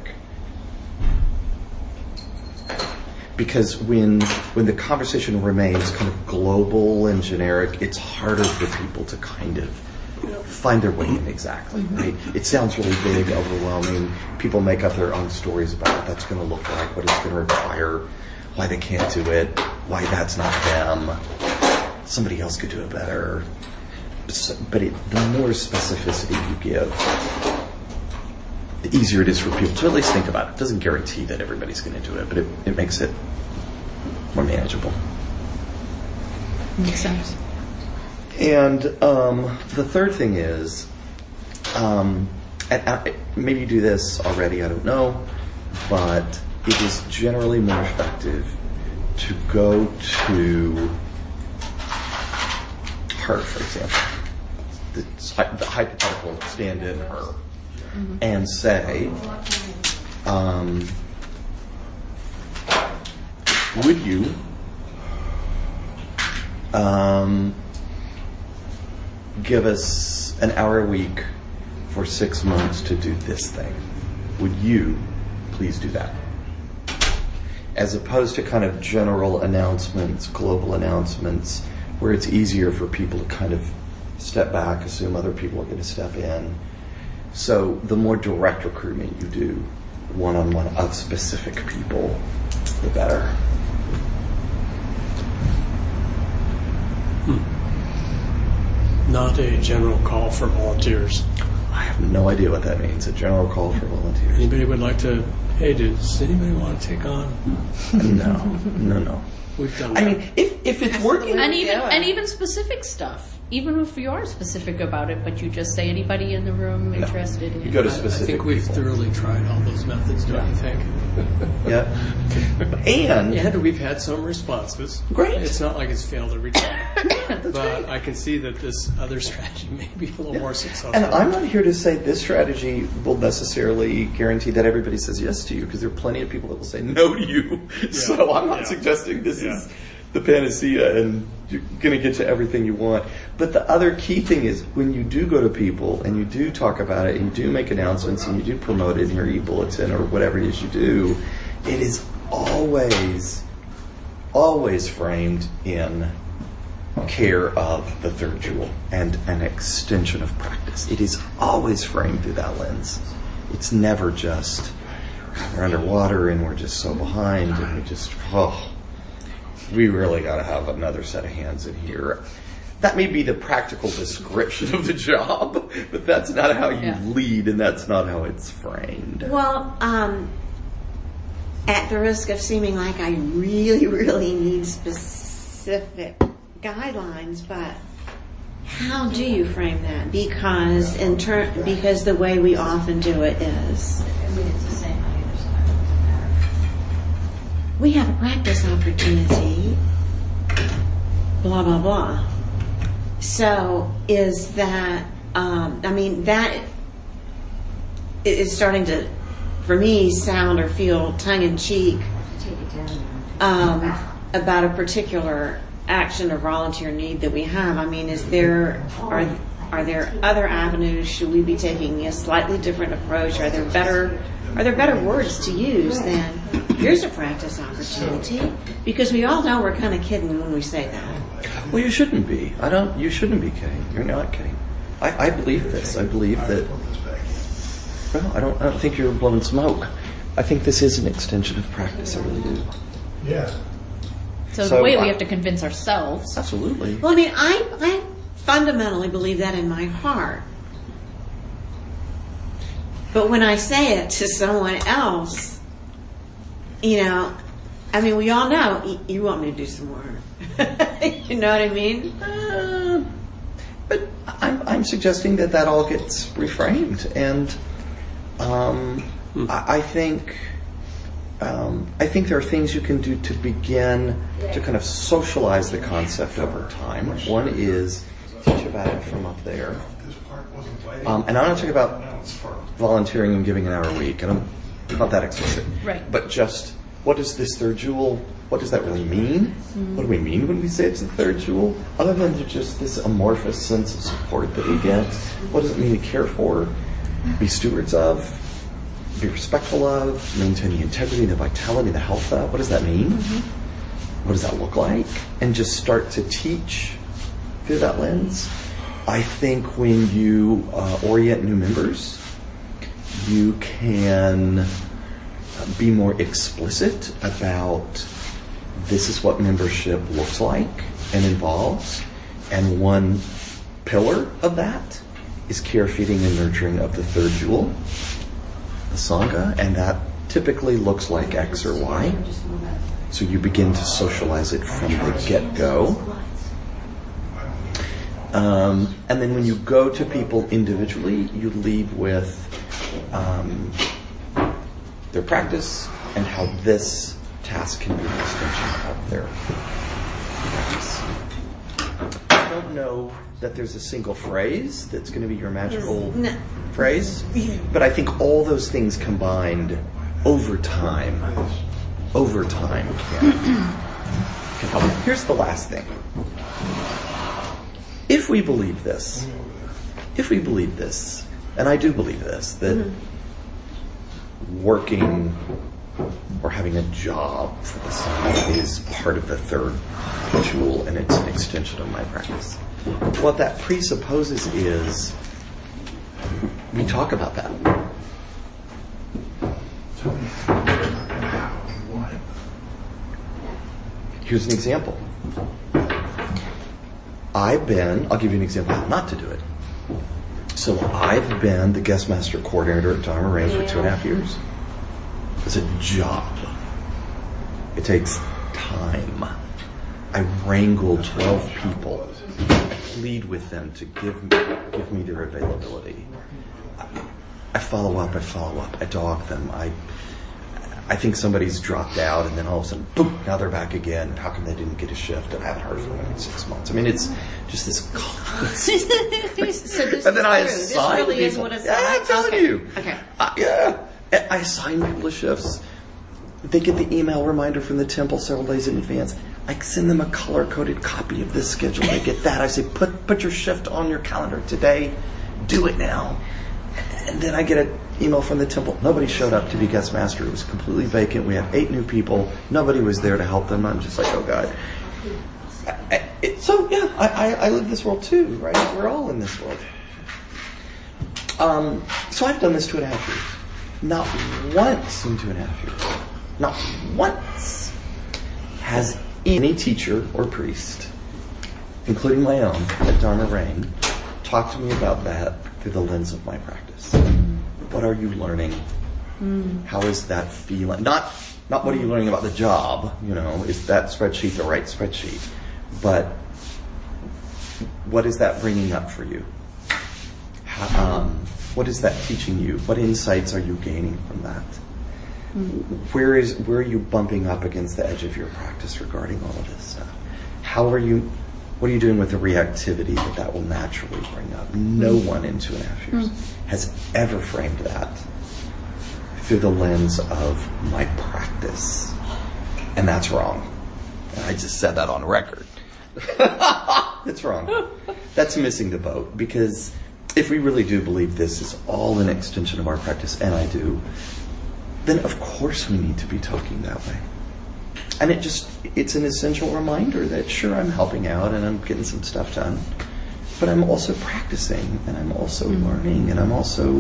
Because when when the conversation remains kind of global and generic, it's harder for people to kind of find their way in exactly, right? It sounds really big, overwhelming. People make up their own stories about what that's going to look like, what it's going to require, why they can't do it, why that's not them. Somebody else could do it better. But it, the more specificity you give, the easier it is for people to at least think about it. It doesn't guarantee that everybody's going to do it, but it, it makes it more manageable. Makes sense. And um, the third thing is, um, and I, maybe you do this already, I don't know, but it is generally more effective to go to her, for example, the, the hypothetical stand-in her, mm-hmm. and say, um, would you um, give us an hour a week for six months to do this thing? Would you please do that? as opposed to kind of general announcements, global announcements, where it's easier for people to kind of step back, assume other people are going to step in. So the more direct recruitment you do, one-on-one of specific people, the better. Hmm. Not a general call for volunteers. I have no idea what that means, a general call for volunteers. Anybody would like to, hey, does anybody want to take on? No, no, no. We've done I that. mean, if, if it's working... And even Yeah. and even specific stuff. Even if you are specific about it, but you just say anybody in the room interested in You go to I- I specific think we've people. thoroughly tried all those methods, don't you think? Yeah. And... And we've had some responses. Great. It's not like it's failed every time. But I can see that this other strategy may be a little more successful. And I'm not here to say this strategy will necessarily guarantee that everybody says yes to you, because there are plenty of people that will say no to you. So I'm not yeah. suggesting this Yeah. is the panacea and you're going to get to everything you want. But the other key thing is when you do go to people and you do talk about it and you do make announcements and you do promote it in your e-bulletin or whatever it is you do, it is always, always framed in care of the third jewel and an extension of practice. It is always framed through that lens. It's never just, we're underwater and we're just so behind and we just, oh, we really got to have another set of hands in here. That may be the practical description of the job, but that's not how you Yeah. lead and that's not how it's framed. Well, um, at the risk of seeming like I really, really need specific guidelines, but how do you frame that? Because in turn, because the way we often do it is, we have a practice opportunity, blah, blah, blah. So is that, um, I mean, that is starting to, for me, sound or feel tongue-in-cheek um, about a particular action or volunteer need that we have. I mean, is there, are, are there other avenues? Should we be taking a slightly different approach? Are there better, are there better words to use than, here's a practice opportunity? Because we all know we're kind of kidding when we say that. Well, you shouldn't be. I don't. You shouldn't be kidding. You're not kidding. I, I believe this. I believe that. Well, I don't. I don't think you're blowing smoke. I think this is an extension of practice. I really do. Yeah. So, So the way I- we have to convince ourselves. Absolutely. Well, I mean, I, I fundamentally believe that in my heart. But when I say it to someone else, you know, I mean, we all know, y- you want me to do some work. You know what I mean? Uh, but I'm, I'm suggesting that that all gets reframed, and um, I, I think um, I think there are things you can do to begin to kind of socialize the concept over time. One is teach about it from up there, This part wasn't invited. um, and I'm not talking about Now it's part. volunteering and giving an hour a week, and I'm not that explicit. Right. But just, what is this third jewel? What does that really mean? What do we mean when we say it's the third jewel? Other than just this amorphous sense of support that we get, what does it mean to care for, be stewards of, be respectful of, maintain the integrity, the vitality, the health of? What does that mean? What does that look like? And just start to teach through that lens. I think when you uh, orient new members, you can be more explicit about this is what membership looks like and involves. And one pillar of that is care, feeding, and nurturing of the third jewel, the Sangha, and that typically looks like X or Y. So you begin to socialize it from the get-go. Um, and then when you go to people individually, you lead with um, their practice and how this task can be an extension of their practice. I don't know that there's a single phrase that's going to be your magical No. phrase, but I think all those things combined over time, over time can, can help. Here's the last thing. If we believe this, if we believe this, and I do believe this, that working or having a job for the side is part of the third jewel, and it's an extension of my practice. What that presupposes is we talk about that. Here's an example. I've been, I'll give you an example of how not to do it. So I've been the guest master coordinator at Dharma Range for two and a half years. It's a job. It takes time. I wrangle twelve people, plead with them to give me, give me their availability. I, I follow up, I follow up, I dog them. I I think somebody's dropped out, and then all of a sudden, boom, now they're back again. How come they didn't get a shift? And I haven't heard from them in six months. I mean, it's just this constant. So this And then I is true. assign This really people. is what it's yeah, like. I'm telling Okay. you. Okay. Uh, yeah. I assign people to shifts. They get the email reminder from the temple several days in advance. I send them a color-coded copy of this schedule. They get that. I say, put put your shift on your calendar today. Do it now. And then I get an email from the temple. Nobody showed up to be guest master. It was completely vacant. We had eight new people. Nobody was there to help them. I'm just like, oh, God. I, I, it, so, yeah, I, I, I live this world too, right? We're all in this world. Um, so I've done this two and a half years. Not once in two and a half years, not once has any teacher or priest, including my own at Dharma Rain, talked to me about that through the lens of my practice. What are you learning? Mm. How is that feeling? Not not what are you learning about the job, you know, is that spreadsheet the right spreadsheet? But what is that bringing up for you? How, um, what is that teaching you? What insights are you gaining from that? Mm. Where is where are you bumping up against the edge of your practice regarding all of this stuff? How are you? What are you doing with the reactivity that that will naturally bring up? No one in two and a half years mm. has ever framed that through the lens of my practice. And that's wrong. And I just said that on record. That's wrong. That's missing the boat. Because if we really do believe this is all an extension of our practice, and I do, then of course we need to be talking that way. And it just, it's an essential reminder that sure, I'm helping out and I'm getting some stuff done, but I'm also practicing and I'm also learning and I'm also,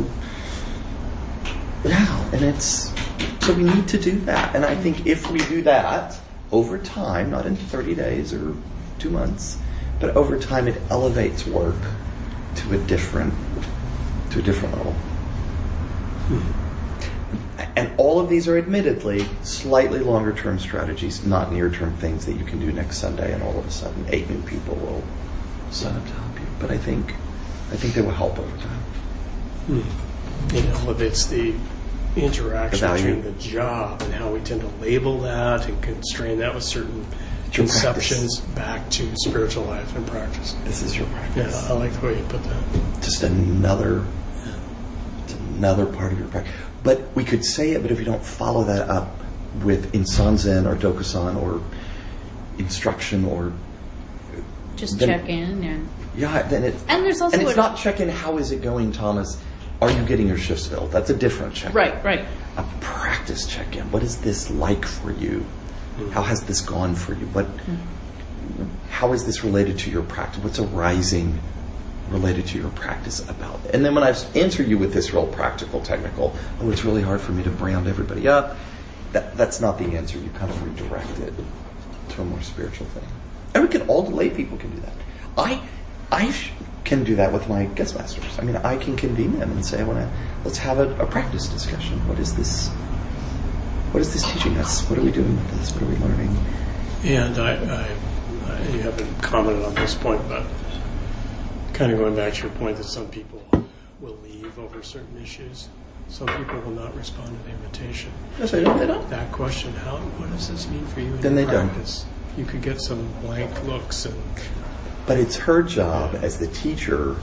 yeah, and it's, so we need to do that. And I think if we do that over time, not in thirty days or two months, but over time it elevates work to a different, to a different level. Hmm. And all of these are admittedly slightly longer term strategies, not near term things that you can do next Sunday and all of a sudden eight new people will sign up to help you. But I think I think they will help over time. Hmm. It elevates the interaction The between the job and how we tend to label that and constrain that with certain Your conceptions practice. Back to spiritual life and practice. This is your practice. Yeah, I like the way you put that. Just another it's another part of your practice. But we could say it, but if we don't follow that up with Insanzen or Dokusan or instruction or Just then, check in and yeah, then it and there's also and it's a, not check in. How is it going, Thomas? Are you getting your shifts filled? That's a different check. right, right. A practice check in. What is this like for you? Mm-hmm. How has this gone for you? What? Mm-hmm. How is this related to your practice? What's arising related to your practice about it? And then when I answer you with this real practical, technical, oh, it's really hard for me to brand everybody up, that that's not the answer. You kind of redirect it to a more spiritual thing. And we can, all the lay people can do that. I I sh- can do that with my guest masters. I mean, I can convene them and say, I want to, let's have a, a practice discussion. What is this? What is this teaching us? What are we doing with this? What are we learning? And I, I, I you haven't commented on this point, but kind of going back to your point that some people will leave over certain issues. Some people will not respond to the invitation. Yes, they don't. They don't. That question, how, what does this mean for you in Then your they don't. practice? You could get some blank looks. and. But it's her job as the teacher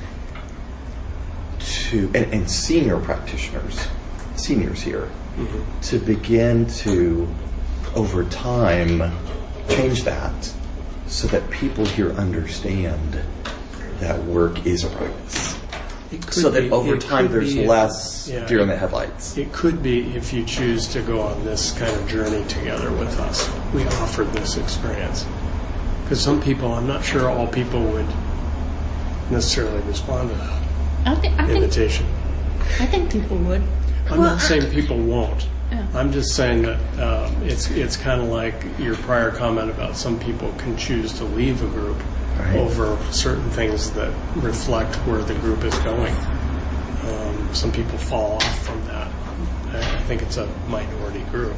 to, and, and senior practitioners, seniors here, mm-hmm. to begin to, over time, change that so that people here understand that work is a practice. It could so that be- over it time could there's be- less yeah, deer in it- the headlights. It could be if you choose to go on this kind of journey together with us. We offered this experience. Because some people, I'm not sure all people would necessarily respond to that I think I think invitation. I think people would. I'm Well, not saying people won't. Yeah. I'm just saying that um, it's it's kind of like your prior comment about some people can choose to leave a group Right. over certain things that reflect where the group is going. Um, some people fall off from that. I I think it's a minority group.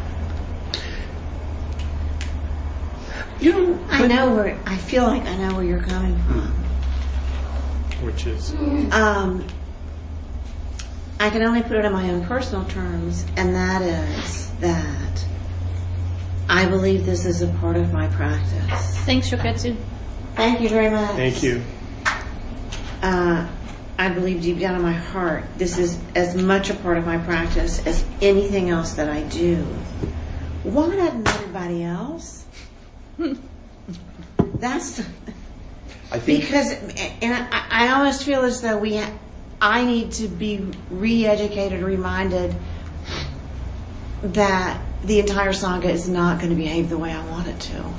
You know, I know where, I feel like I know where you're coming from. Which is, Um, I can only put it in my own personal terms, and that is that I believe this is a part of my practice. Thanks, Shoketsu. Thank you very much. thank you. Uh, I believe deep down in my heart, this is as much a part of my practice as anything else that I do. Why doesn't everybody else? That's I think because, and I, I almost feel as though we, ha- I need to be re-educated, reminded that the entire Sangha is not going to behave the way I want it to.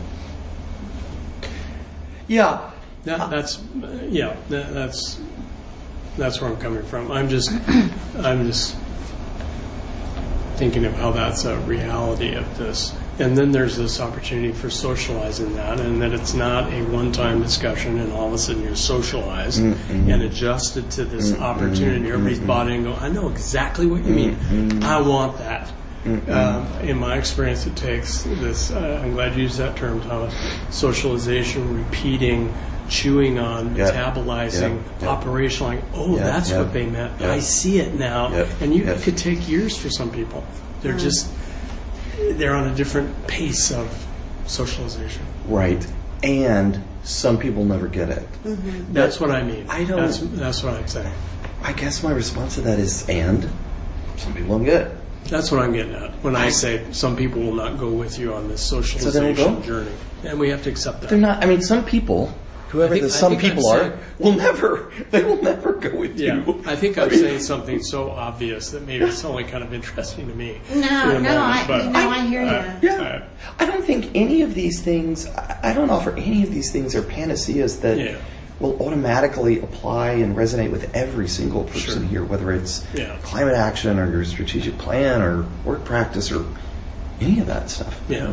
yeah. That, that's yeah. That, that's that's where I'm coming from. I'm just I'm just thinking of how that's a reality of this. And then there's this opportunity for socializing that, and that it's not a one-time discussion, and all of a sudden you're socialized Mm-mm. and adjusted to this Mm-mm. opportunity. Everybody's bought in and go, I know exactly what you mean. Mm-mm. I want that. Um, in my experience, it takes this, uh, I'm glad you used that term, Thomas, socialization, repeating, chewing on, Yep. metabolizing, Yep. Yep. operationalizing. Oh, Yep. that's Yep. what they meant. Yep. I see it now. Yep. And you, Yep. it could take years for some people. They're just, they're on a different pace of socialization. Right. And some people never get it. That's what I mean. I don't- That's, that's what I'm saying. I guess my response to that is, and some people don't get it. That's what I'm getting at when I say some people will not go with you on this they don't socialization go? journey. And we have to accept that. They're not. I mean, some people, whoever I think- the I some think I'm people are, saying- will never. They will never go with Yeah, you. I think I'm mean, saying something so obvious that maybe it's only kind of interesting to me. No, in a no, I, moment, but- you know, I hear you. Uh, Yeah, I don't think any of these things. I I don't offer any of these things are panaceas that Yeah. will automatically apply and resonate with every single person Sure. here, whether it's Yeah. climate action or your strategic plan or work practice or any of that stuff. Yeah.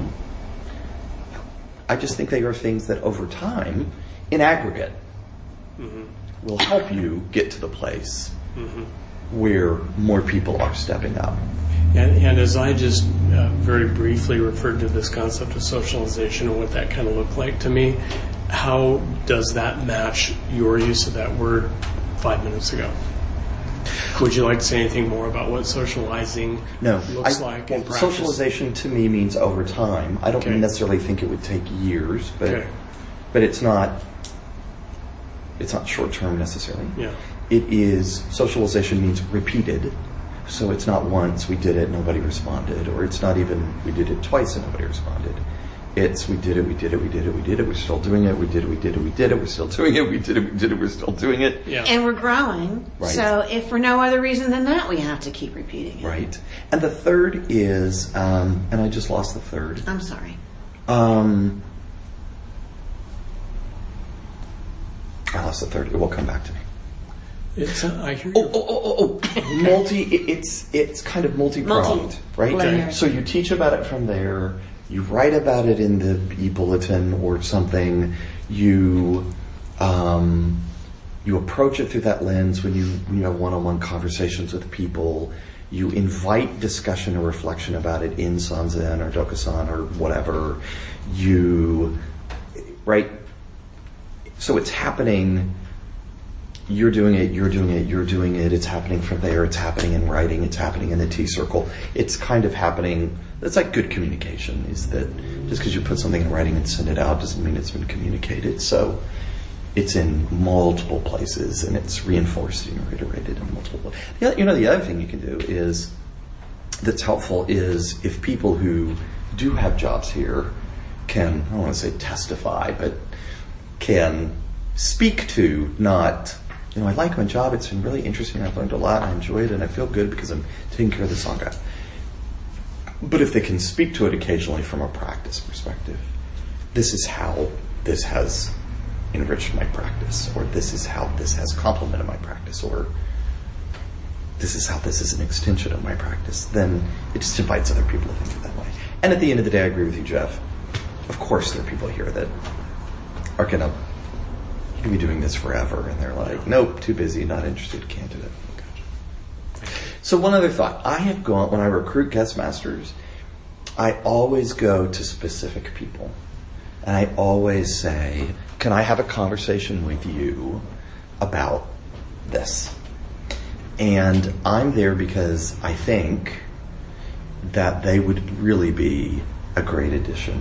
I just think they are things that over time, in aggregate, Mm-hmm. will help you get to the place where more people are stepping up. And, and as I just uh, very briefly referred to this concept of socialization and what that kind of looked like to me, how does that match your use of that word five minutes ago? Would you like to say anything more about what socializing No, looks I- like in well, practice? socialization to me means over time. I don't Okay. necessarily think it would take years, but Okay. but it's not it's not short term necessarily. Yeah. It is socialization means repeated. So it's not once we did it, nobody responded, or it's not even we did it twice and nobody responded. It's we did it, we did it, we did it, we did it, we're still doing it, we did it, we did it, we did it, we're still doing it, we did it, we did it, we're still doing it. Yeah. And we're growing. Right. So if for no other reason than that, we have to keep repeating it. Right. And the third is, um, and I just lost the third. I'm sorry. Um, I lost the third. It will come back to me. It's, uh, I hear Oh, you. oh, oh, oh, oh. Multi. it- It's it's kind of multi-pronged, Multi- right? Okay. So you teach about it from there. You write about it in the e-bulletin or something. You um, you approach it through that lens when you when you have one-on-one conversations with people. You invite discussion or reflection about it in Sanzen or Dokusan or whatever. You right. So it's happening. You're doing it, you're doing it, you're doing it, it's happening from there, it's happening in writing, it's happening in the T-circle. It's kind of happening, that's like good communication, is that just because you put something in writing and send it out doesn't mean it's been communicated. So it's in multiple places and it's reinforced and reiterated in multiple places. You know, the other thing you can do is, that's helpful is if people who do have jobs here can, I don't want to say testify, but can speak to, not you know, I like my job. It's been really interesting. I've learned a lot. I enjoy it, and I feel good because I'm taking care of the Sangha. But if they can speak to it occasionally from a practice perspective, this is how this has enriched my practice, or this is how this has complemented my practice, or this is how this is an extension of my practice, then it just invites other people to think of it that way. And at the end of the day, I agree with you, Jeff. Of course there are people here that are going to be doing this forever, and they're like, nope, too busy, not interested, can't do it. So one other thought. I have gone, when I recruit guest masters, I always go to specific people. And I always say, can I have a conversation with you about this? And I'm there because I think that they would really be a great addition.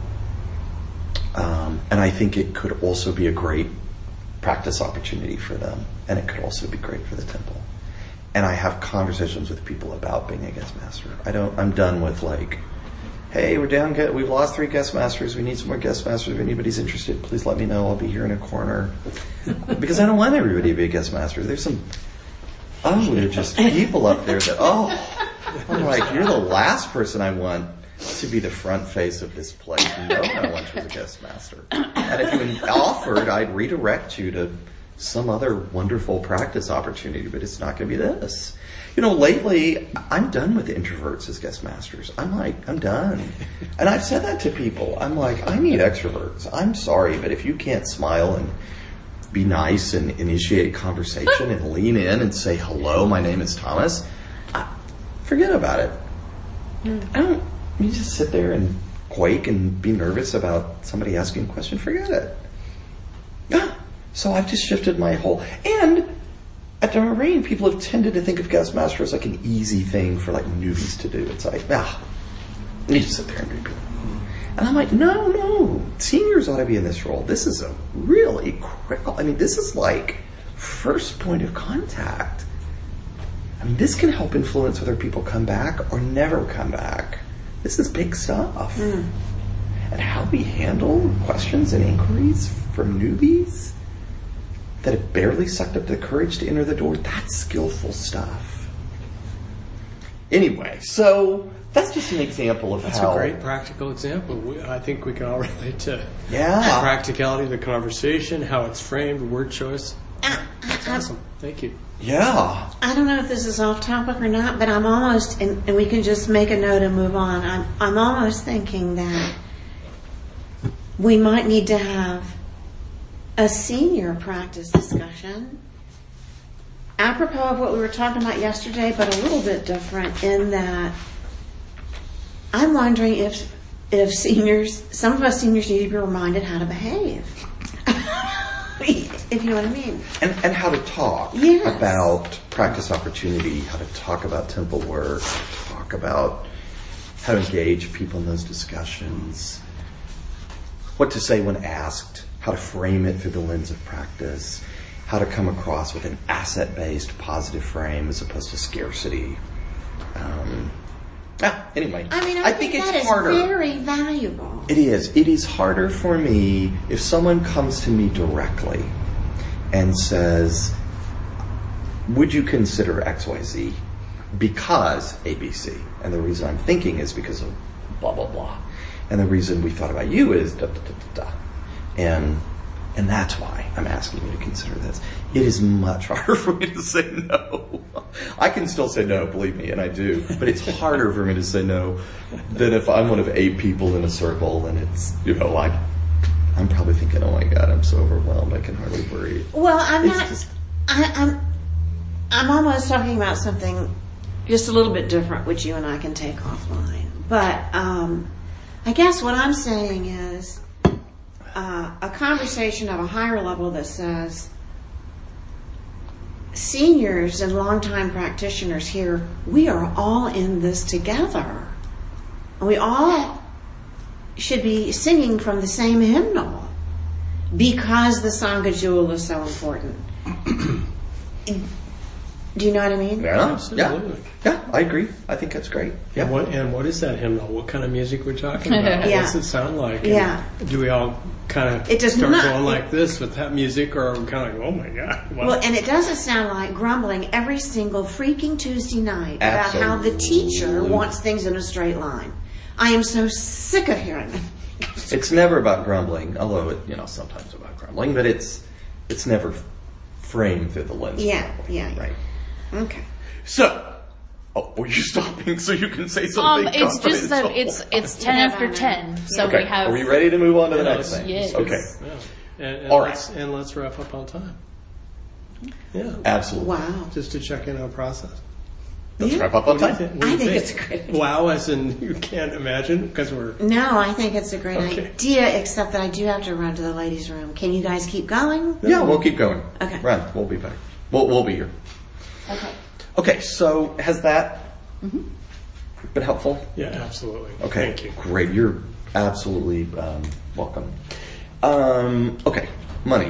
Um, and I think it could also be a great practice opportunity for them. And it could also be great for the temple. And I have conversations with people about being a guest master. I don't, I'm done with like, hey, we're down, we've lost three guest masters. We need some more guest masters. If anybody's interested, please let me know. I'll be here in a corner. Because I don't want everybody to be a guest master. There's some, oh, there are just people up there that, oh, I'm like, you're the last person I want to be the front face of this place. No one I want you as a guest master. And if you offered, I'd redirect you to some other wonderful practice opportunity, but it's not going to be this. You know, lately, I'm done with introverts as guest masters. I'm like, I'm done. And I've said that to people. I'm like, I need extroverts. I'm sorry, but if you can't smile and be nice and initiate conversation and lean in and say, hello, my name is Thomas, I, forget about it. I don't, you just sit there and quake and be nervous about somebody asking a question. Forget it. Yeah. So I've just shifted my whole, and at the Moraine, people have tended to think of guest master as like an easy thing for like newbies to do. It's like, ah, you just sit there and repeat. And I'm like, no, no, seniors ought to be in this role. This is a really critical, I mean, this is like first point of contact. I mean, this can help influence whether people come back or never come back. This is big stuff. Mm. And how we handle questions and inquiries from newbies that have barely sucked up the courage to enter the door, that's skillful stuff. Anyway, so that's just an example of that's how... That's a great practical example. We, I think we can all relate to yeah. the practicality of the conversation, how it's framed, word choice. That's awesome. Thank you. Yeah. I don't know if this is off topic or not, but I'm almost, and, and we can just make a note and move on, I'm, I'm almost thinking that we might need to have a senior practice discussion, apropos of what we were talking about yesterday, but a little bit different in that I'm wondering if if seniors, some of us seniors need to be reminded how to behave. If you know what I mean. And and how to talk yes. about practice opportunity, how to talk about temple work, talk about how to engage people in those discussions, what to say when asked, how to frame it through the lens of practice, how to come across with an asset-based positive frame as opposed to scarcity. Um, ah, anyway, I mean, I, I think, think, that it's is harder. very valuable. It is. It is harder for me if someone comes to me directly and says, would you consider X Y Z because A B C? And the reason I'm thinking is because of blah, blah, blah. And the reason we thought about you is da, da, da, da, da. And and that's why I'm asking you to consider this. It is much harder for me to say no. I can still say no, believe me, and I do. But it's harder for me to say no than if I'm one of eight people in a circle and it's, you know, like, I'm probably thinking, oh my God, I'm so overwhelmed, I can hardly breathe. Well, I'm It's not, just- I, I'm, I'm almost talking about something just a little bit different, which you and I can take offline. But um, I guess what I'm saying is, Uh, a conversation of a higher level that says seniors and longtime practitioners here, we are all in this together. We all should be singing from the same hymnal because the Sangha Jewel is so important. Do you know what I mean? Fair enough. Absolutely. Yeah, yeah, I agree. I think that's great. Yeah. And what, and what is that hymnal? What kind of music we're talking about? Yeah. What's it sound like? And Yeah. do we all kind of It does start not- going like this with that music, or are we kind of like, oh my God? Wow. Well, and it doesn't sound like grumbling every single freaking Tuesday night about how the teacher Absolutely. wants things in a straight line. I am so sick of hearing it. It's never about grumbling, although it, you know, sometimes about grumbling, but it's it's never framed through the lens. of Yeah, grumbling, yeah, yeah. Right. Okay. So, oh, were you stopping so you can say Um, something? it's just that confidential? it's it's ten after ten, so Okay, we have. are we ready to move on to the Yeah, next thing? yes. Okay, Yeah. And, and, All right. let's, and let's wrap up on time. Yeah. absolutely. Wow. Just to check in on process. Let's Yeah. wrap up on What do you time. think? What do I you think it's a great idea. Wow, as in you can't imagine because we're. No, I think it's a great Okay. idea, except that I do have to run to the ladies' room. Can you guys keep going? Yeah, we'll keep going. Okay. Run, we'll be back. We'll, we'll be here. Okay. Okay, so has that been helpful? Yeah, absolutely. Okay, Thank you. great. You're absolutely um, welcome. Um, okay, money.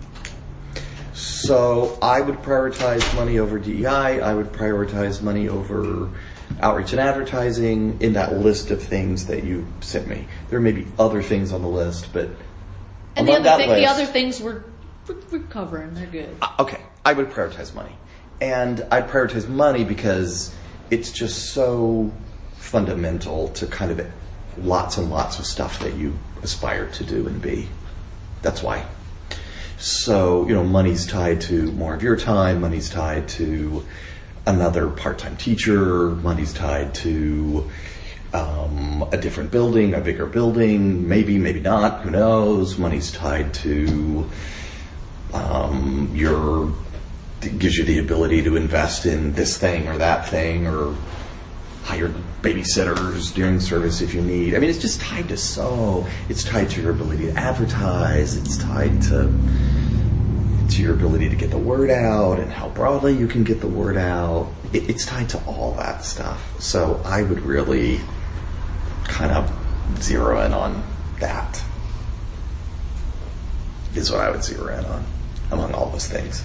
So I would prioritize money over D E I. I would prioritize money over outreach and advertising in that list of things that you sent me. There may be other things on the list, but and the among other that thing, the list- other things we're we're, we're covering. They're good. Uh, okay, I would prioritize money. And I'd prioritize money because it's just so fundamental to kind of lots and lots of stuff that you aspire to do and be. That's why. So, you know, money's tied to more of your time, money's tied to another part-time teacher, money's tied to um, a different building, a bigger building, maybe, maybe not, who knows. Money's tied to um, your, it gives you the ability to invest in this thing or that thing or hire babysitters during service if you need. I mean, it's just tied to so, it's tied to your ability to advertise, it's tied to to your ability to get the word out and how broadly you can get the word out. It, it's tied to all that stuff. So I would really kind of zero in on that, is what I would zero in on among all those things.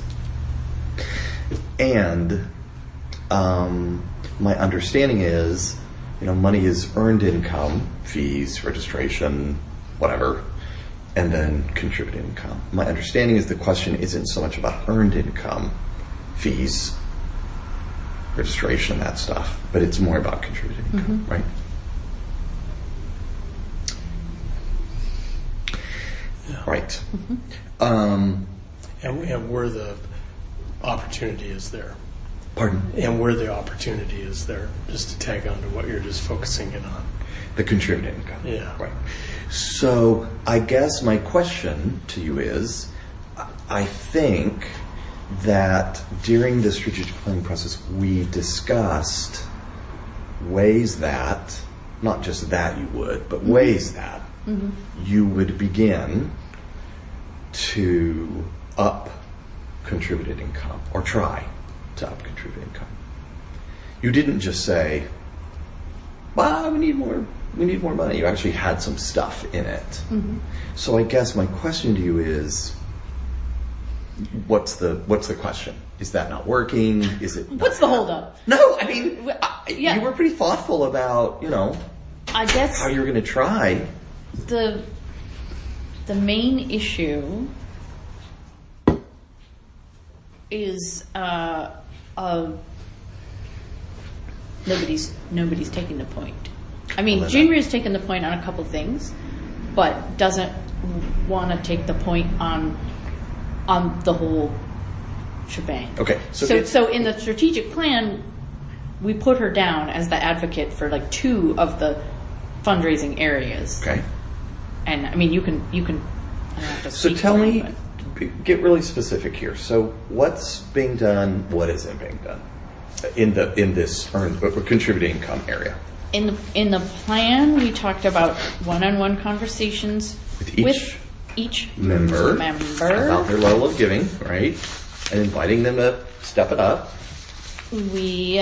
And um, my understanding is, you know, money is earned income, fees, registration, whatever, and then contributed income. My understanding is the question isn't so much about earned income, fees, registration, that stuff, but it's more about contributed income, Mm-hmm. right? Yeah. Right. Um, And, and where the opportunity is there. pardon? And where the opportunity is there, just to tag on to what you're just focusing in on. The contributed income. Yeah. Right. So I guess my question to you is, I think that during the strategic planning process, we discussed ways that, not just that you would, but ways that Mm-hmm. you would begin to up contributed income, or try to up contributed income. You didn't just say, well, we need more, we need more money. You actually had some stuff in it. Mm-hmm. So I guess my question to you is, what's the, what's the question? Is that not working? Is it? What's the holdup? No, I mean, I, Yeah. you were pretty thoughtful about, you know, I guess how you're going to try. the the main issue is uh, uh, nobody's nobody's taking the point. I mean, Well, then Junior's taken the point on a couple things, but doesn't want to take the point on on the whole shebang. Okay, so So, it- so in the strategic plan, we put her down as the advocate for like two of the fundraising areas. Okay. And I mean, you can you can. I don't have to So speak tell for me, you, b- get really specific here. So what's being done? What isn't being done in the in this earned or contributing income area? but in the in the plan, we talked about one-on-one conversations With each each Member, member. about their level of giving, right, and inviting them to step it up. We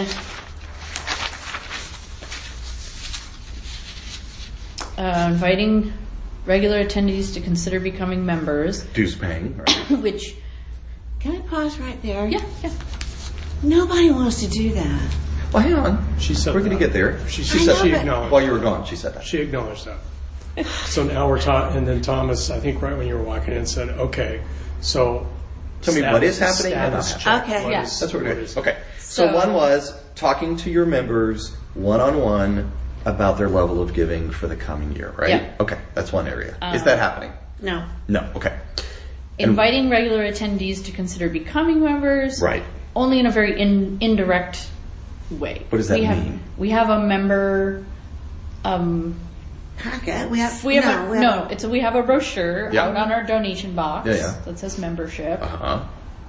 uh, inviting regular attendees to consider becoming members, Dues paying, right? which Can I pause right there? yeah yeah Nobody wants to do that. Well, hang on. She said We're going to that. get there. She, She she, said she but- acknowledged. while you were gone. She said that. She acknowledged that. So now we're talking, and then Thomas, I think right when you were walking in, said, "Okay, so Tell me what is status- happening and not status happening. check. Okay. What Yeah. is- That's what we're what doing. is- Okay. So, So- one was talking to your members one on one about their level of giving for the coming year, right? Yeah. Okay, that's one area. Uh, is that happening? No. No. Okay. And- Inviting regular attendees to consider becoming members. Right. Only in a very in, indirect way. What does that we have, mean? We have a member. Um, Packet. We have. we have no. a, we no. have, It's a, we have a brochure Yeah. out on our donation box Yeah, yeah. that says membership. Uh huh.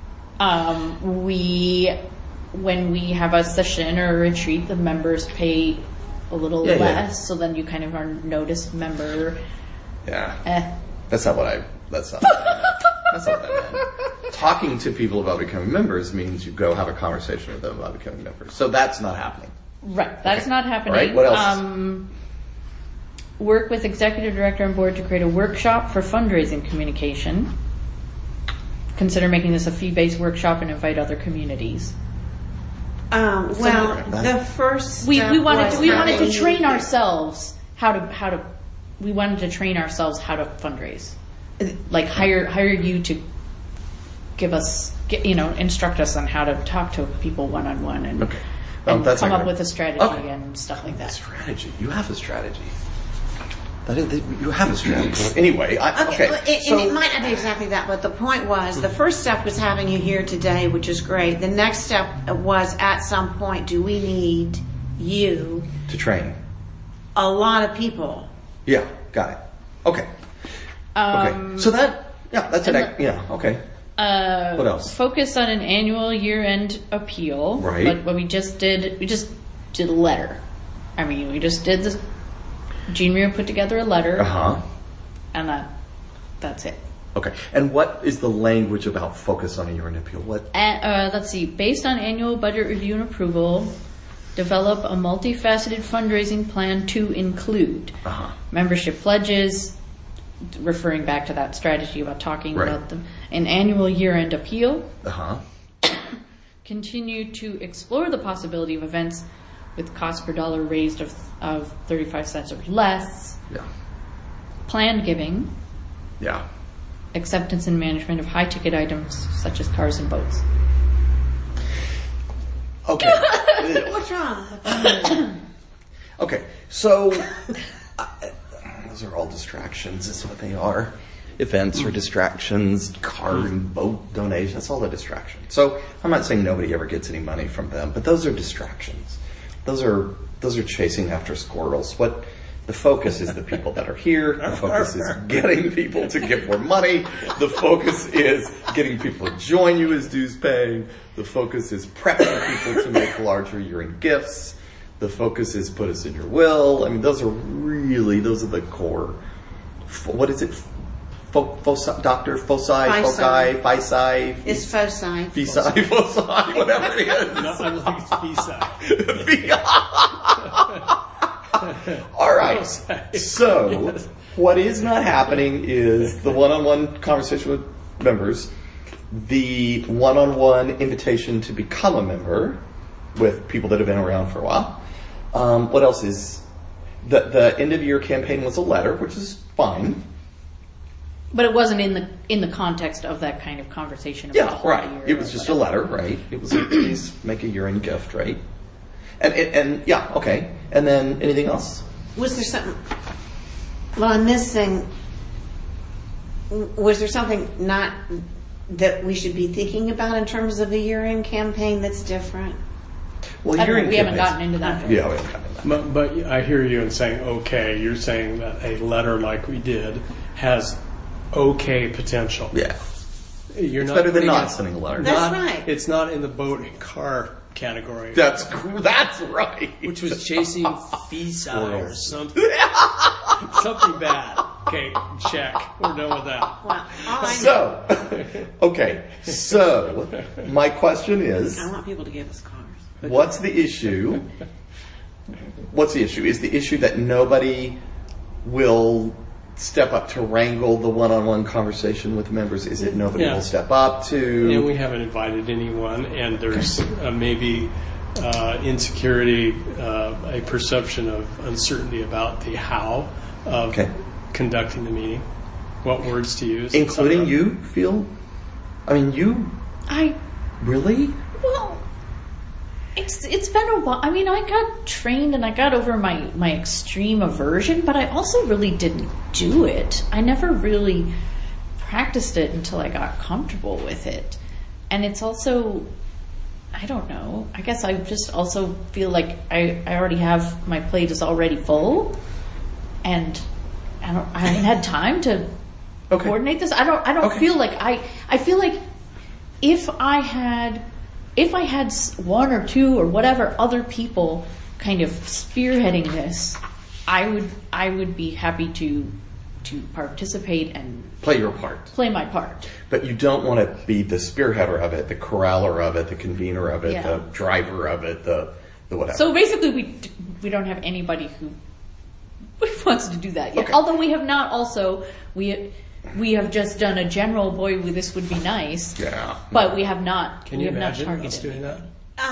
Um, we, when we have a session or a retreat, the members pay a little Yeah, yeah. less, so then you kind of are noticed member. Yeah. Eh. That's not what I. That's not. What I meant. That's not what I meant. Talking to people about becoming members means you go have a conversation with them about becoming members. So that's not happening. Right, that is Okay. not happening. All right, what else? Um, work with executive director and board to create a workshop for fundraising communication. Consider making this a fee-based workshop and invite other communities. um, well, Something like the that. first. We step we wanted was to, we wanted to having- train ourselves how to how to we wanted to train ourselves how to fundraise. Like hire hire you to give us get, you know instruct us on how to talk to people one on one and, Okay. Well, and that's come not up gonna- with a strategy Okay. and stuff like that. Strategy. You have a strategy. That is, you have a strategy. Anyway, I, Okay, okay. well, it, so, and it might not be exactly that, but the point was the first step was having you here today, which is great. The next step was at some point, do we need you, to train. a lot of people? Yeah, got it. Okay. Okay. Um, So that, yeah, that's an, and ex- yeah, okay. Uh, What else? Focus on an annual year-end appeal. Right. But what we just did, we just did a letter. I mean, we just did this. Jean Maria put together a letter, Uh huh. and that, that's it. Okay. And what is the language about focus on a year-end appeal? What? And, uh, let's see. Based on annual budget review and approval, develop a multifaceted fundraising plan to include Uh huh. membership pledges, referring back to that strategy about talking Right. about them, an annual year-end appeal. Uh huh. Continue to explore the possibility of events with cost per dollar raised of, of thirty-five cents or less, Yeah. planned giving, Yeah. acceptance and management of high-ticket items such as cars and boats. Okay. What's wrong? Okay. So, uh, those are all distractions, is what they are. Events are distractions, car and boat donations, that's all a distraction. So, I'm not saying nobody ever gets any money from them, but those are distractions. Those are those are chasing after squirrels. What the focus is the people that are here. The focus is getting people to give more money. The focus is getting people to join you as dues paying. The focus is prepping people to make larger year-end gifts. The focus is put us in your will. I mean, those are really, those are the core. Fo- What is it? Fo- foci, Doctor Foci, Foci, Foci, It's foci. Foci, Foci, whatever it is. No, I don't think it's FISA. All right. So, what is not happening is the one-on-one conversation with members, the one-on-one invitation to become a member with people that have been around for a while. Um, what else is the the end of year campaign was a letter, which is fine. But it wasn't in the in the context of that kind of conversation about the Yeah, whole right. year It was or just a whatever. letter, right? It was a please make a year-end gift, right? And, and and yeah, okay. And then anything else? Was there something? Well, I'm missing. Was there something not that we should be thinking about in terms of a year-end campaign that's different? Well, I don't know, year-end we haven't campaigns- gotten into that. Yeah, we haven't gotten into that. But, but I hear you in saying okay. You're saying that a letter like we did has okay potential. Yeah. You're It's not better than putting not it- sending a letter. That's not- right. It's not in the boat and car category. That's cool. That's right. Which was chasing FISA or something. Something bad. Okay, check. We're done with that. Well, all I know, So, okay. So, my question is, I want people to give us cars. what's the issue? What's the issue? Is the issue that nobody will step up to wrangle the one-on-one conversation with members? Is it nobody Yeah. will step up to? And we haven't invited anyone, and there's uh, maybe uh, insecurity, uh, a perception of uncertainty about the how of Okay. conducting the meeting, what words to use, Including et cetera. you, feel? I mean, you I really? well, it's it's been a while. I mean, I got trained and I got over my my extreme aversion, but I also really didn't do it. I never really practiced it until I got comfortable with it, and it's also, I don't know. I guess I just also feel like I, I already have, my plate is already full, and I don't I haven't had time to Okay. coordinate this. I don't I don't Okay. feel like I I feel like if I had if I had s- one or two or whatever other people kind of spearheading this, I would I would be happy to to participate and Play your part. play my part. But you don't want to be the spearheader of it, the corraller of it, the convener of it, Yeah. the driver of it, the the whatever. So basically, we d- we don't have anybody who wants to do that yet. Okay. Although we have not also we we have just done a general boy. This would be nice. Yeah. But we have not. Can we you have imagine not us targeted. doing that?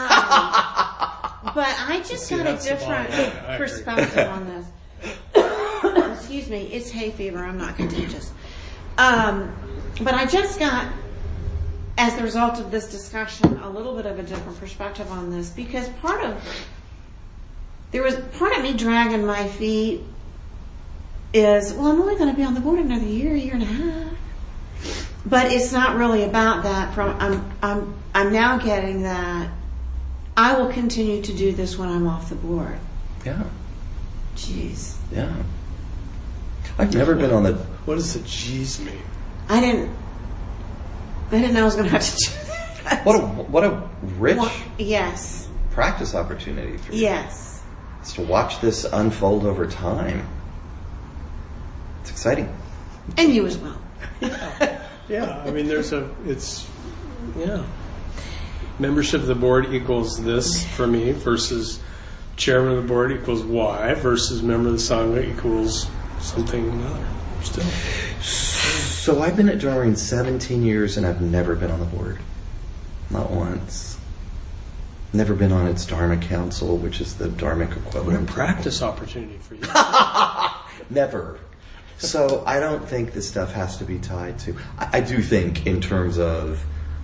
But I just See, got a that's the different bottom line. I agree. perspective on this. Excuse me, it's hay fever. I'm not contagious. Um, but I just got, as the result of this discussion, a little bit of a different perspective on this, because part of there was part of me dragging my feet is, well, I'm only going to be on the board another year, year and a half. But it's not really about that. From I'm I'm I'm now getting that I will continue to do this when I'm off the board. Yeah. Jeez, Yeah. I've never been on the. What does the G's mean? I didn't. I didn't know I was going to have to do that. What a what a rich What- Yes, practice opportunity for you. yes. Is to watch this unfold over time. It's exciting. And you as well. Yeah, I mean, there's a, it's, yeah. Membership of the board equals this for me versus chairman of the board equals Y versus member of the Sangha equals something another. Still. So I've been at Darwin seventeen years and I've never been on the board. Not once. Never been on its Dharma Council, which is the Dharmic What a equivalent. practice opportunity for you. Never. So I don't think this stuff has to be tied to. I, I do think in terms of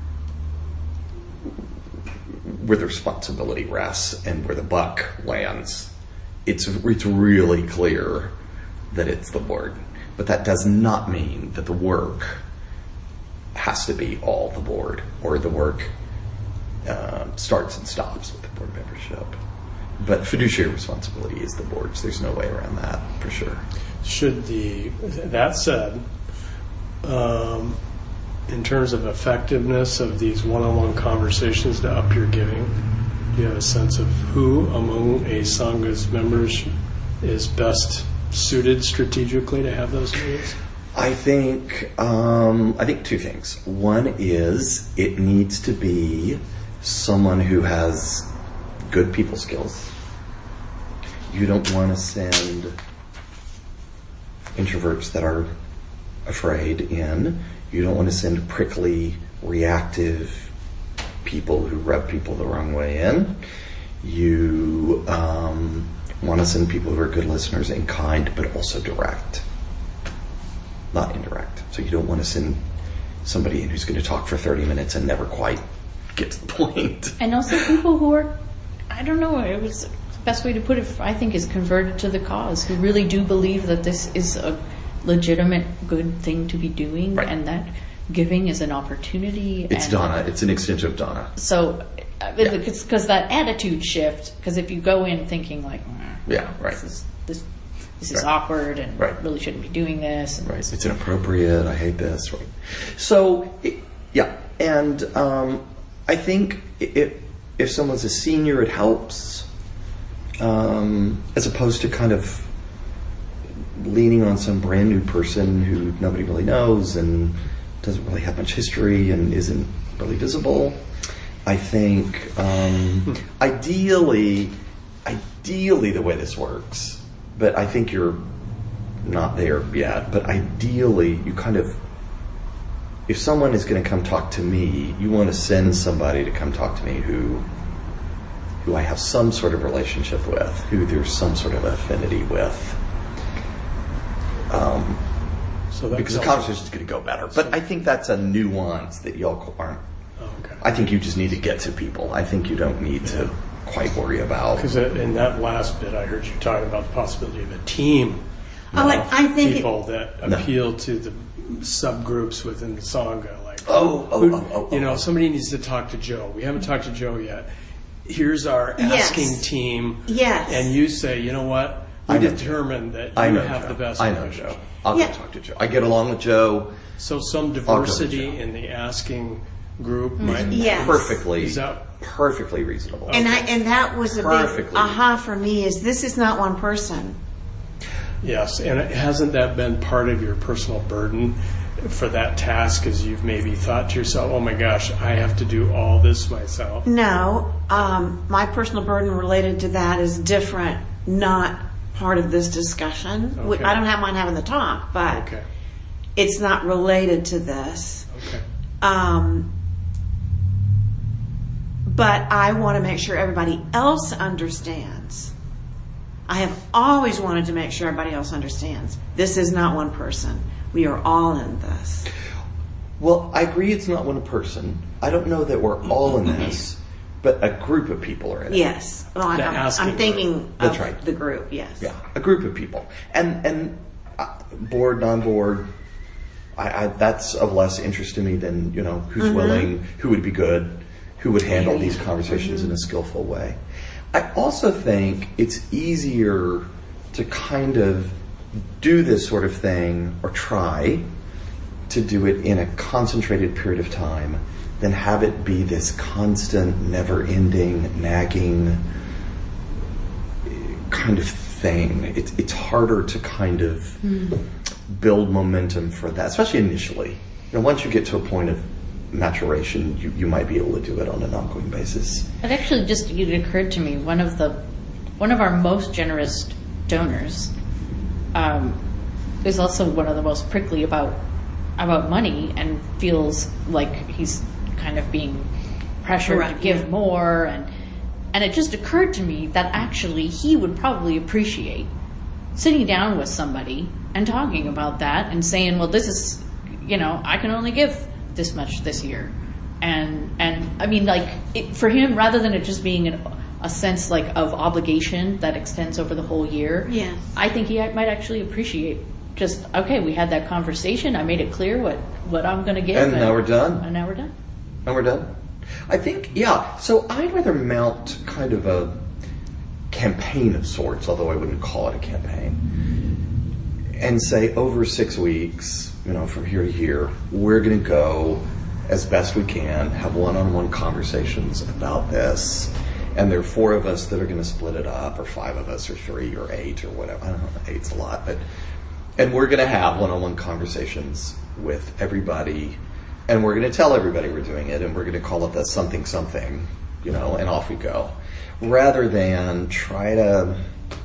where the responsibility rests and where the buck lands, it's it's really clear that it's the board. But that does not mean that the work has to be all the board, or the work uh, starts and stops with the board membership. But fiduciary responsibility is the board's. There's no way around that, for sure. Should the, that said, um, in terms of effectiveness of these one-on-one conversations to up your giving, do you have a sense of who among a Sangha's members is best suited strategically to have those meetings? I think um, I think two things. One is it needs to be someone who has good people skills. You don't want to send introverts that are afraid in. You don't want to send prickly, reactive people who rub people the wrong way in. You um, want to send people who are good listeners and kind, but also direct, not indirect. So you don't want to send somebody in who's going to talk for thirty minutes and never quite get to the point. And also people who are, I don't know, it was the best way to put it, I think, is converted to the cause, who really do believe that this is a legitimate good thing to be doing, Right. and that giving is an opportunity. It's and Donna. It's an extension of Donna. So, because that attitude shift, because if you go in thinking like, "Mm, Yeah, right. this is, this, this is Right. awkward and Right. really shouldn't be doing this. And Right. It's inappropriate. I hate this. Right. So, it, yeah. And um, I think if, if someone's a senior, it helps. Um, as opposed to kind of leaning on some brand new person who nobody really knows and doesn't really have much history and isn't really visible. I think um, ideally, ideally the way this works, but I think you're not there yet, but ideally, you kind of, if someone is going to come talk to me, you want to send somebody to come talk to me who, who I have some sort of relationship with, who there's some sort of affinity with. Um, So that because the tells- conversation is going to go better. But I think that's a nuance that y'all aren't. Oh, okay. I think you just need to get to people. I think you don't need to quite worry about. Because in that last bit, I heard you talking about the possibility of a team Oh, I, I think it, people that No. appeal to the subgroups within the Sangha. Like, Oh, oh, who- oh, oh, you know, oh. somebody needs to talk to Joe. We haven't talked to Joe yet. Here's our Yes. asking team. Yes. And you say, you know what? We I know determined that I you know have Joe. the best I know relationship. Joe. I'll Yeah. go talk to Joe. I get along with Joe So some to diversity Joe. in the asking group might Yes. perfectly, Is that- perfectly reasonable. and I and that was a big Perfectly. aha for me. Is this is not one person? Yes, and hasn't that been part of your personal burden for that task? As you've maybe thought to yourself, "Oh my gosh, I have to do all this myself." No, um, my personal burden related to that is different, not part of this discussion. We- Okay. I don't have mine having the talk, but Okay, it's not related to this. okay, Um, but I want to make sure everybody else understands. I have always wanted to make sure everybody else understands. This is not one person. We are all in this. Well, I agree it's not one person. I don't know that we're all in this, but a group of people are in it. Yes. Well, I'm, The I'm, asking I'm thinking group. That's of right. the group, yes. Yeah, a group of people, and and uh, board, non-board. I, I, that's of less interest to me than you know who's willing, who would be good, who would handle these conversations in a skillful way. I also think it's easier to kind of do this sort of thing or try to do it in a concentrated period of time than have it be this constant, never-ending, nagging kind of thing. It's it's harder to kind of build momentum for that, especially initially. You know, once you get to a point of maturation, you, you might be able to do it on an ongoing basis. It actually just it occurred to me one of the one of our most generous donors um, is also one of the most prickly about about money and feels like he's kind of being pressured Correct, to give yeah. more and and it just occurred to me that actually he would probably appreciate sitting down with somebody and talking about that and saying, well, this is, you know, I can only give this much this year. And, and I mean, like, it, for him, rather than it just being an, a sense, like, of obligation that extends over the whole year, Yes. I think he might actually appreciate just, okay, we had that conversation, I made it clear what, what I'm going to give. And now we're done. And now we're done. And we're done. I think, yeah. So I'd rather mount kind of a campaign of sorts, although I wouldn't call it a campaign, and say over six weeks, you know, from here to here, we're going to go as best we can, have one-on-one conversations about this. And there are four of us that are going to split it up, or five of us, or three, or eight, or whatever. I don't know, eight's a lot, but and we're going to have one-on-one conversations with everybody, and we're going to tell everybody we're doing it, and we're going to call it the something something, you know, and off we go, rather than try to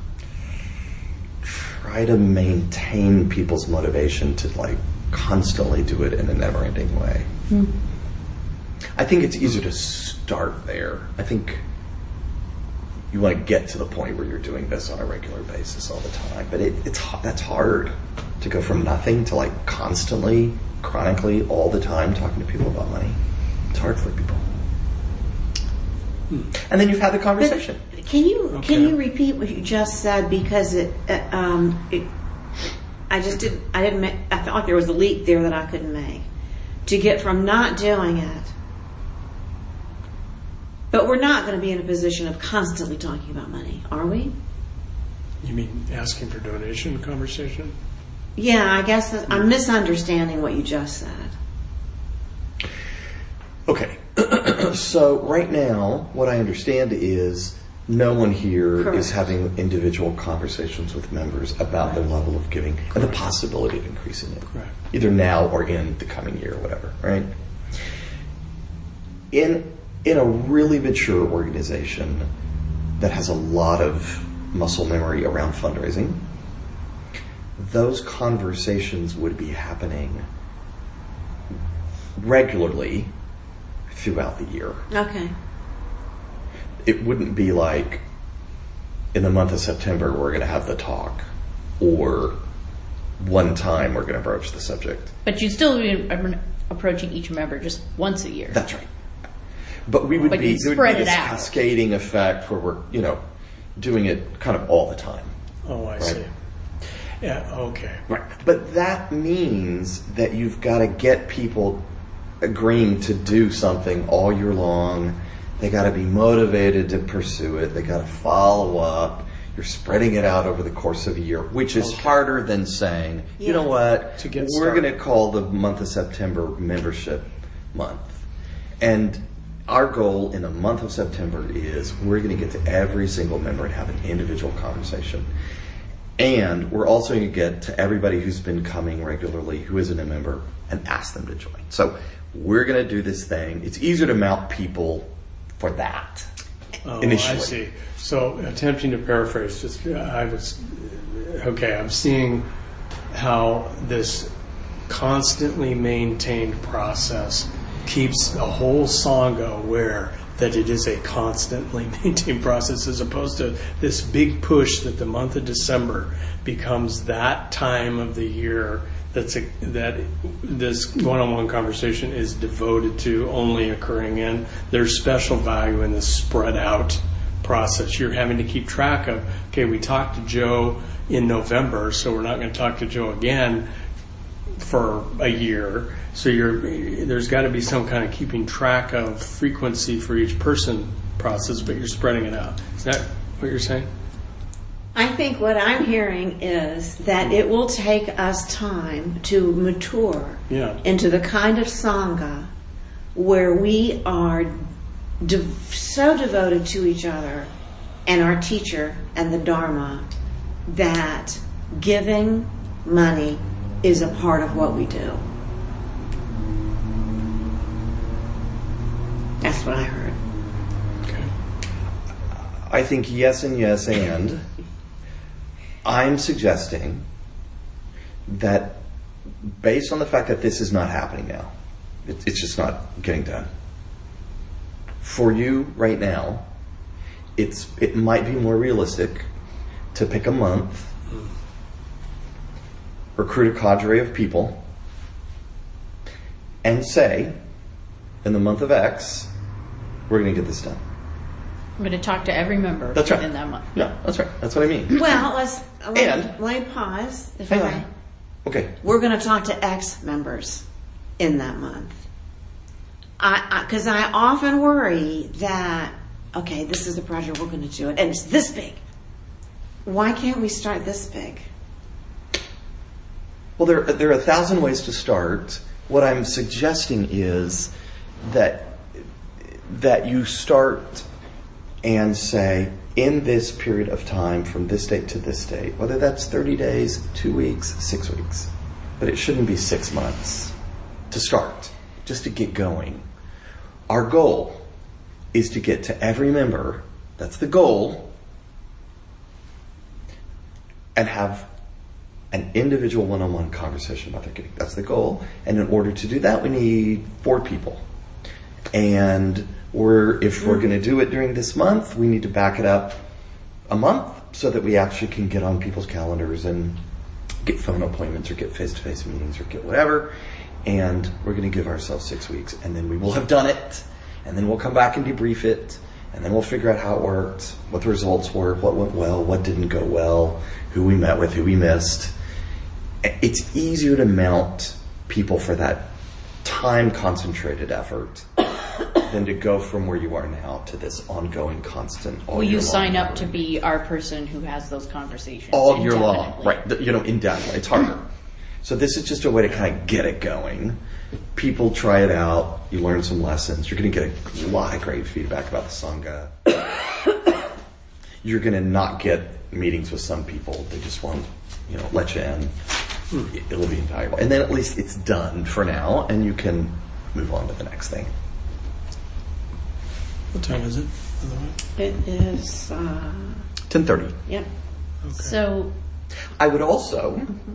try to maintain people's motivation to like constantly do it in a never-ending way. Hmm. I think it's easier to start there. I think you want to get to the point where you're doing this on a regular basis all the time. But it, it's that's hard to go from nothing to like constantly, chronically, all the time talking to people about money. It's hard for people. And then you've had the conversation. But can you Okay. can you repeat what you just said, because it, uh, um, it I just didn't I didn't make, I felt like there was a leap there that I couldn't make to get from not doing it. But we're not going to be in a position of constantly talking about money, are we? You mean asking for donation conversation? Yeah, I guess that, I'm misunderstanding what you just said. Okay. So right now, what I understand is no one here Correct. is having individual conversations with members about their level of giving and the possibility of increasing it. Correct. Either now or in the coming year or whatever, right? In in a really mature organization that has a lot of muscle memory around fundraising, those conversations would be happening regularly throughout the year. Okay. It wouldn't be like in the month of September we're going to have the talk, or one time we're going to broach the subject. But you'd still be approaching each member just once a year. That's right. But we would But be, you'd there would spread be it this out. cascading effect where we're, you know, doing it kind of all the time. Oh, I Right. see. Yeah, okay. Right. But that means that you've got to get people agreeing to do something all year long. They got to be motivated to pursue it. They got to follow up. You're spreading it out over the course of a year, which is Okay. harder than saying, you Yeah. know what, To get we're started. going to call the month of September membership month. And our goal in the month of September is we're going to get to every single member and have an individual conversation. And we're also going to get to everybody who's been coming regularly, who isn't a member, and ask them to join. So we're going to do this thing. It's easier to mount people for that Oh, initially. I see. So, attempting to paraphrase, just I was okay. I'm seeing how this constantly maintained process keeps a whole Sangha aware that it is a constantly maintained process, as opposed to this big push that the month of December becomes that time of the year that's a, that this one-on-one conversation is devoted to, only occurring in. There's special value in this spread out process. You're having to keep track of, okay, we talked to Joe in November, so we're not going to talk to Joe again for a year. So you're, there's got to be some kind of keeping track of frequency for each person process, but you're spreading it out. Is that what you're saying? I think what I'm hearing is that it will take us time to mature Yeah. into the kind of Sangha where we are de- so devoted to each other and our teacher and the Dharma that giving money is a part of what we do. That's what I heard. Okay. I think yes and yes and. I'm suggesting that based on the fact that this is not happening now, it, it's just not getting done. For you right now, it's it might be more realistic to pick a month, recruit a cadre of people, and say, in the month of X, we're going to get this done. I'm going to talk to every member That's right. within that month. Yeah, that's right. That's what I mean. Well, let's let, And- let me pause. If Hang I, on. Okay. We're going to talk to X members in that month. I because I, I often worry that, okay, this is the project, we're going to do it, and it's this big. Why can't we start this big? Well, there, there are a thousand ways to start. What I'm suggesting is that that you start and say, in this period of time, from this date to this date, whether that's thirty days, two weeks, six weeks, but it shouldn't be six months to start, just to get going. Our goal is to get to every member, that's the goal, and have an individual one-on-one conversation about their giving. That's the goal. And in order to do that, we need four people. And we're, if we're going to do it during this month, we need to back it up a month so that we actually can get on people's calendars and get phone appointments or get face-to-face meetings or get whatever. And we're going to give ourselves six weeks. And then we will have done it. And then we'll come back and debrief it. And then we'll figure out how it worked, what the results were, what went well, what didn't go well, who we met with, who we missed. It's easier to mount people for that time-concentrated effort than to go from where you are now to this ongoing, constant, all Will year you long sign up to memory. be our person who has those conversations all year long, indefinitely? right? The- You know, indefinitely. It's harder. So this is just a way to kind of get it going. People try it out. You learn some lessons. You're going to get a lot of great feedback about the Sangha. You're going to not get meetings with some people. They just won't, you know, let you in. It'll be invaluable. And then at least it's done for now, and you can move on to the next thing. What time is it, by the way? It is, uh, ten thirty. yep. So I would also, mm-hmm.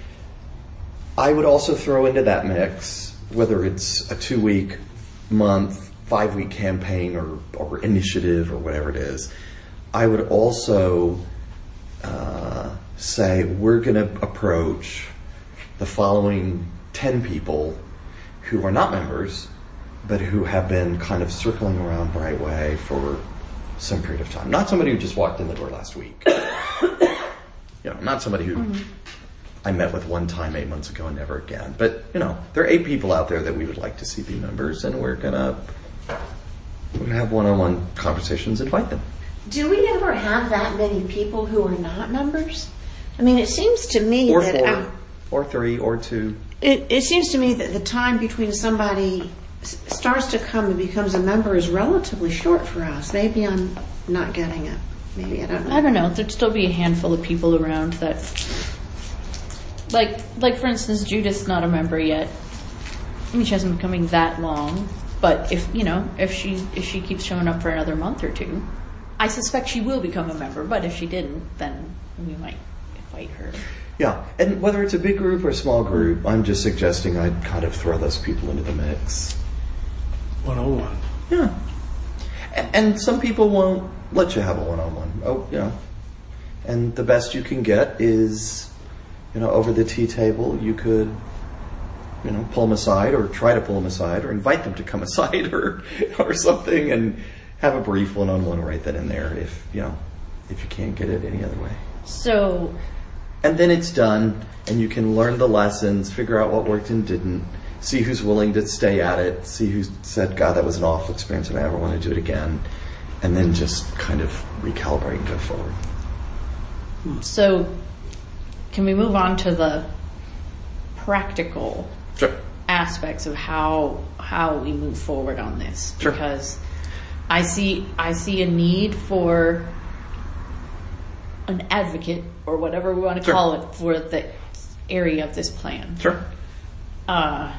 I would also throw into that mix, whether it's a two-week, month, five-week campaign or, or initiative or whatever it is, I would also uh, say we're going to approach the following ten people who are not members, but who have been kind of circling around Brightway for some period of time. Not somebody who just walked in the door last week. You know, not somebody who mm-hmm. I met with one time eight months ago and never again. But, you know, there are eight people out there that we would like to see be members, and we're going to we're gonna have one-on-one conversations, invite them. Do we ever have that many people who are not members? I mean, it seems to me or that... Four, uh, or three, or two. It, it seems to me that the time between somebody s- starts to come and becomes a member is relatively short for us. Maybe I'm not getting it. Maybe I don't know. I don't know. There'd still be a handful of people around that... Like, like for instance, Judith's not a member yet. I mean, she hasn't been coming that long. But if, you know, if she if she keeps showing up for another month or two, I suspect she will become a member. But if she didn't, then we might invite her. Yeah, and whether it's a big group or a small group, I'm just suggesting I'd kind of throw those people into the mix. one-on-one. Yeah. And, and some people won't let you have a one-on-one. Oh, you know. And the best you can get is, you know, over the tea table, you could, you know, pull them aside or try to pull them aside or invite them to come aside or or something and have a brief one-on-one right then and there if, you know, if you can't get it any other way. So... And then it's done, and you can learn the lessons, figure out what worked and didn't, see who's willing to stay at it, see who said, God, that was an awful experience and I never want to do it again, and then just kind of recalibrate and go forward. So, can we move on to the practical Sure. aspects of how how we move forward on this? Sure. Because I see I see a need for an advocate, or whatever we want to Sure. call it, for the area of this plan. Sure. Uh,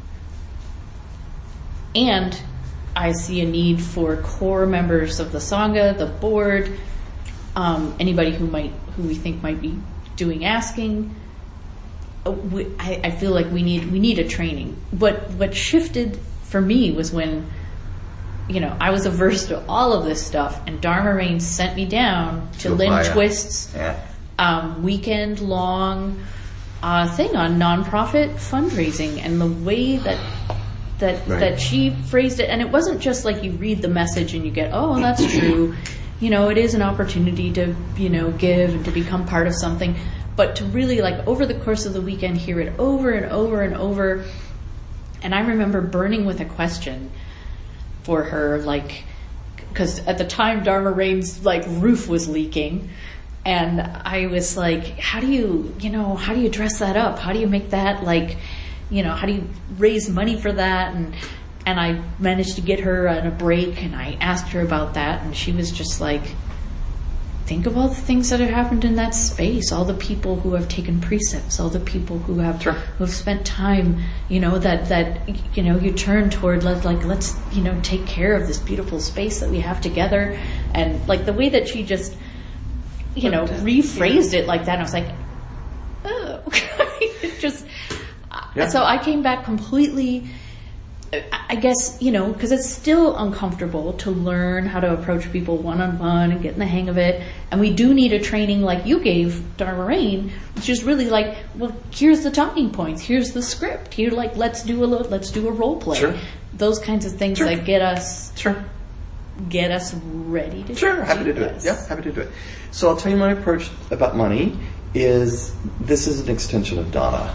and I see a need for core members of the Sangha, the board, um, anybody who might, who we think might be doing asking. Uh, we, I, I feel like we need we need a training. What what shifted for me was when, you know, I was averse to all of this stuff, and Dharma Rain sent me down to To Lynn Upaya. Twist's Yeah. um, weekend-long uh, thing on nonprofit fundraising, and the way that that Right. that she phrased it, and it wasn't just like you read the message and you get, oh, that's true. You know, it is an opportunity to, you know, give and to become part of something, but to really, like, over the course of the weekend, hear it over and over and over. And I remember burning with a question for her, like, because at the time Dharma Rain's like roof was leaking, and I was like, how do you, you know, how do you dress that up? How do you make that, like, you know, how do you raise money for that? And and I managed to get her on a break, and I asked her about that, and she was just like, think of all the things that have happened in that space, all the people who have taken precepts, all the people who have Sure. who have spent time, you know, that that you know you turn toward, like, like let's, you know, take care of this beautiful space that we have together. And like the way that she just, you know, rephrased it like that, and I was like, oh, it just. Yeah. So I came back completely, I guess, you know, because it's still uncomfortable to learn how to approach people one-on-one and get in the hang of it. And we do need a training like you gave, Dharma Rain, which is really like, well, here's the talking points, here's the script, here, like, let's do a let's do a role play. Sure. Those kinds of things Sure. that get us Sure. get us ready to Sure, do happy to do it. this. Yeah, happy to do it. So I'll tell you my approach about money is this is an extension of Dana.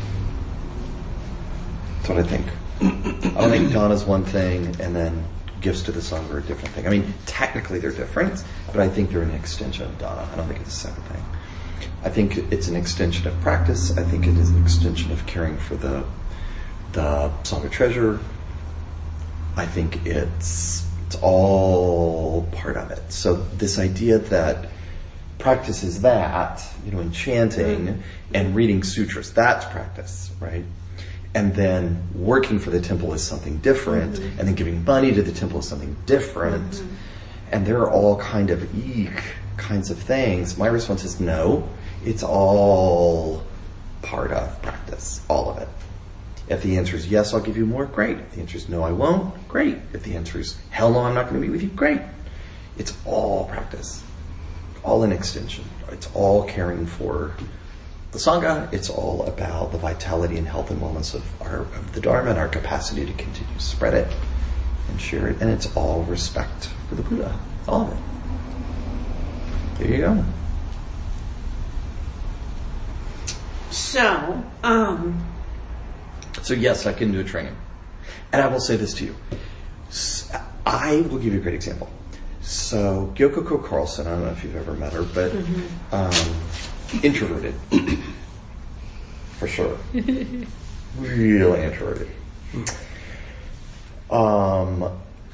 That's what I think. I don't think Dana's one thing and then gifts to the Sangha are a different thing. I mean, technically they're different, but I think they're an extension of Dana. I don't think it's a separate thing. I think it's an extension of practice. I think it is an extension of caring for the the Sangha treasure. I think it's it's all part of it. So this idea that practice is that, you know, in chanting mm-hmm. and reading sutras, that's practice, right? And then working for the temple is something different, mm-hmm. and then giving money to the temple is something different. Mm-hmm. And there are all kind of eek kinds of things. My response is no. It's all part of practice, all of it. If the answer is yes, I'll give you more, great. If the answer is no, I won't, great. If the answer is hell no, I'm not going to meet with you, great. It's all practice, all an extension. It's all caring for the Sangha. It's all about the vitality and health and wellness of, our, of the Dharma and our capacity to continue to spread it and share it. And it's all respect for the Buddha, all of it. There you go. So, um, So yes, I can do a training. And I will say this to you. S- I will give you a great example. So Gyokoko Carlson, I don't know if you've ever met her, but mm-hmm. um, introverted. For sure. Really introverted. Um,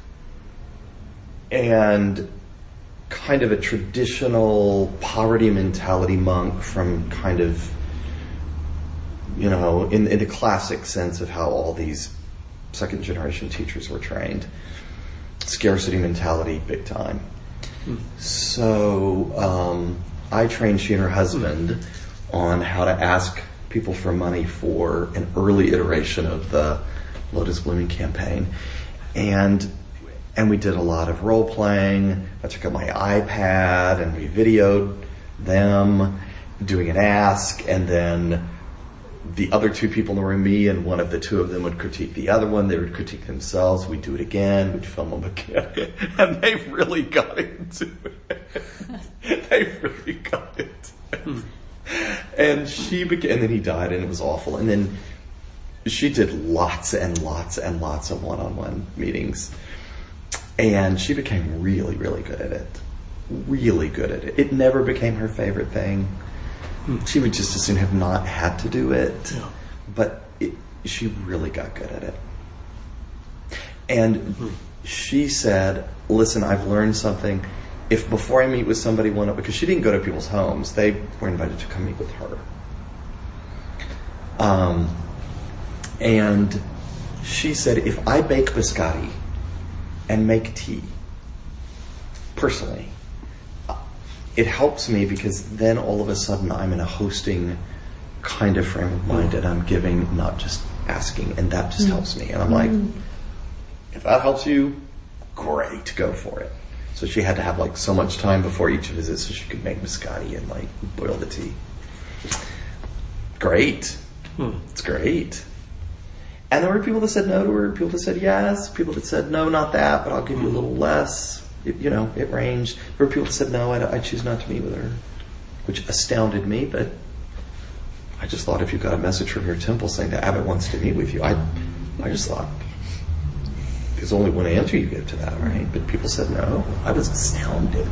and kind of a traditional poverty mentality monk from kind of, you know, in, in the classic sense of how all these second generation teachers were trained. Scarcity mentality, big time. Mm. So um, I trained she and her husband mm. on how to ask people for money for an early iteration of the Lotus Blooming campaign. And and we did a lot of role playing. I took out my iPad and we videoed them doing an ask, and then the other two people in the room, me and one of the two of them, would critique the other one. They would critique themselves. We'd do it again. We'd film them again. And they really got into it. They really got it. Hmm. And she began, and then he died, and it was awful. And then she did lots and lots and lots of one-on-one meetings. And she became really, really good at it. Really good at it. It never became her favorite thing. She would just as soon have not had to do it, yeah. but it, she really got good at it. And mm-hmm. she said, listen, I've learned something. If before I meet with somebody, one because she didn't go to people's homes, they were invited to come meet with her. Um, and she said, if I bake biscotti and make tea, personally, it helps me because then all of a sudden I'm in a hosting kind of frame of mind and I'm giving, not just asking, and that just mm-hmm. helps me. And I'm like, if that helps you, great, go for it. So she had to have like so much time before each visit so she could make biscotti and like boil the tea. Great. Hmm. It's great. And there were people that said no to her, people that said yes, people that said no, not that, but I'll give you a little less. It, you know, it ranged. There were people that said, no, I, I choose not to meet with her, which astounded me, but I just thought if you got a message from your temple saying that Abbott wants to meet with you, I I just thought, there's only one answer you give to that, right? But people said no. I was astounded.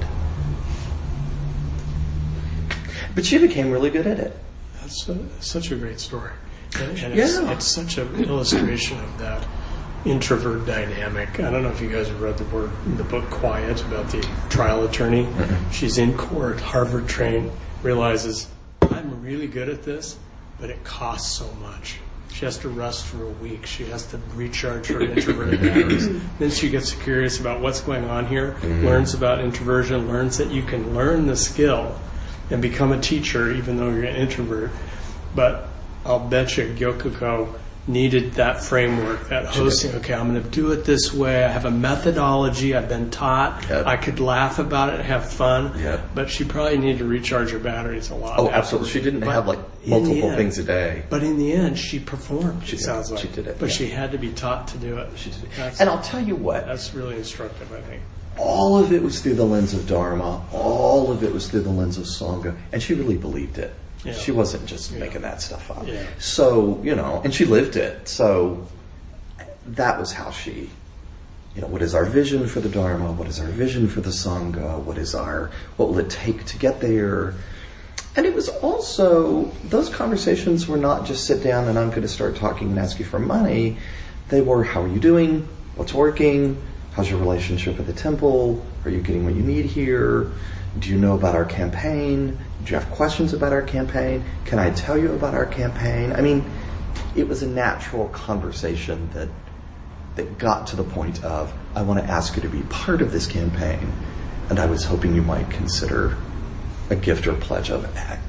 But she became really good at it. That's a, such a great story. And, and yeah. it's, it's such an illustration of that introvert dynamic. I don't know if you guys have read the word the book Quiet about the trial attorney. Mm-hmm. She's in court, Harvard trained, realizes I'm really good at this, but it costs so much. She has to rest for a week. She has to recharge her introverted batteries. Then she gets curious about what's going on here, mm-hmm. learns about introversion, learns that you can learn the skill and become a teacher even though you're an introvert. But I'll bet you Gyokoko needed that framework, that hosting. Okay, I'm going to do it this way. I have a methodology. I've been taught. Yep. I could laugh about it, have fun. Yep. But she probably needed to recharge her batteries a lot. Oh, absolutely. She didn't but have like multiple end, things a day. But in the end, she performed. She it sounds like she did it. But yeah. she had to be taught to do it. She did it. That's, and I'll tell you what. That's really instructive, I think. All of it was through the lens of Dharma. All of it was through the lens of Sangha. And she really believed it. Yeah. She wasn't just yeah. making that stuff up. Yeah. So, you know, and she lived it. So that was how she, you know, what is our vision for the Dharma? What is our vision for the Sangha? What is our, what will it take to get there? And it was also, those conversations were not just sit down and I'm going to start talking and ask you for money. They were, how are you doing? What's working? How's your relationship with the temple? Are you getting what you need here? Do you know about our campaign? Do you have questions about our campaign? Can I tell you about our campaign? I mean, it was a natural conversation that that got to the point of, I want to ask you to be part of this campaign, and I was hoping you might consider a gift or pledge of X.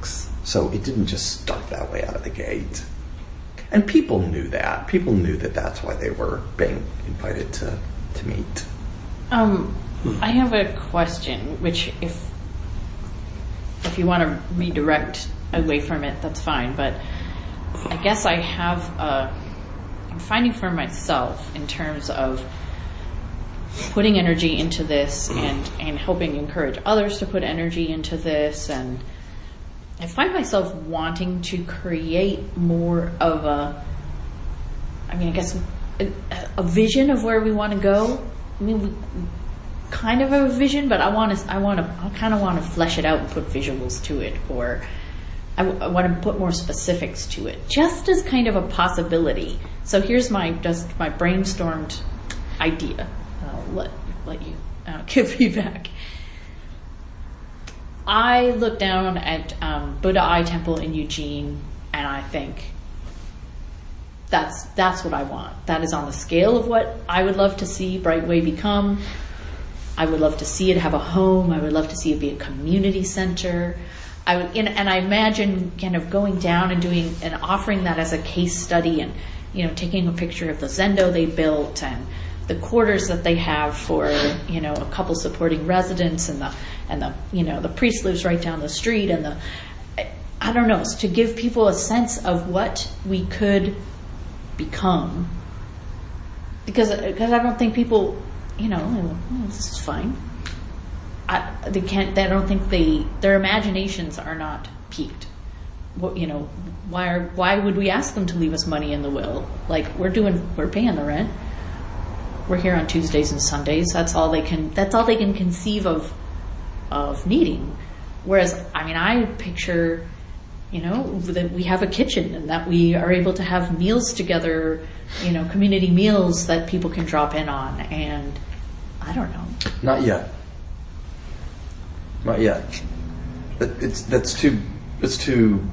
So it didn't just start that way out of the gate. And people knew that. People knew that that's why they were being invited to, to meet. Um, I have a question, which if if you want to redirect away from it, that's fine. But I guess I have a, I'm finding for myself in terms of putting energy into this and, and helping encourage others to put energy into this. And I find myself wanting to create more of a, I mean, I guess a, a vision of where we want to go. I mean, we kind of have a vision, but I want to, I want to, I kind of want to flesh it out and put visuals to it, or I, w- I want to put more specifics to it, just as kind of a possibility. So here's my, just my brainstormed idea. I'll let, let you uh, give feedback. I look down at um, Buddha Eye Temple in Eugene, and I think that's that's what I want. That is on the scale of what I would love to see Brightway become. I would love to see it have a home. I would love to see it be a community center. I would, and, and I imagine kind of going down and doing and offering that as a case study, and you know, taking a picture of the Zendo they built and the quarters that they have for, you know, a couple supporting residents, and the and the you know the priest lives right down the street, and the I don't know, to give people a sense of what we could become, because because I don't think people, you know, oh, this is fine. I, they can't. They don't think they their imaginations are not piqued. What, you know, why are why would we ask them to leave us money in the will? Like, we're doing, we're paying the rent. We're here on Tuesdays and Sundays. That's all they can. That's all they can conceive of of needing. Whereas, I mean, I picture, you know, that we have a kitchen and that we are able to have meals together. You know, community meals that people can drop in on, and I don't know. Not yet. Not yet. It's that's too. It's too.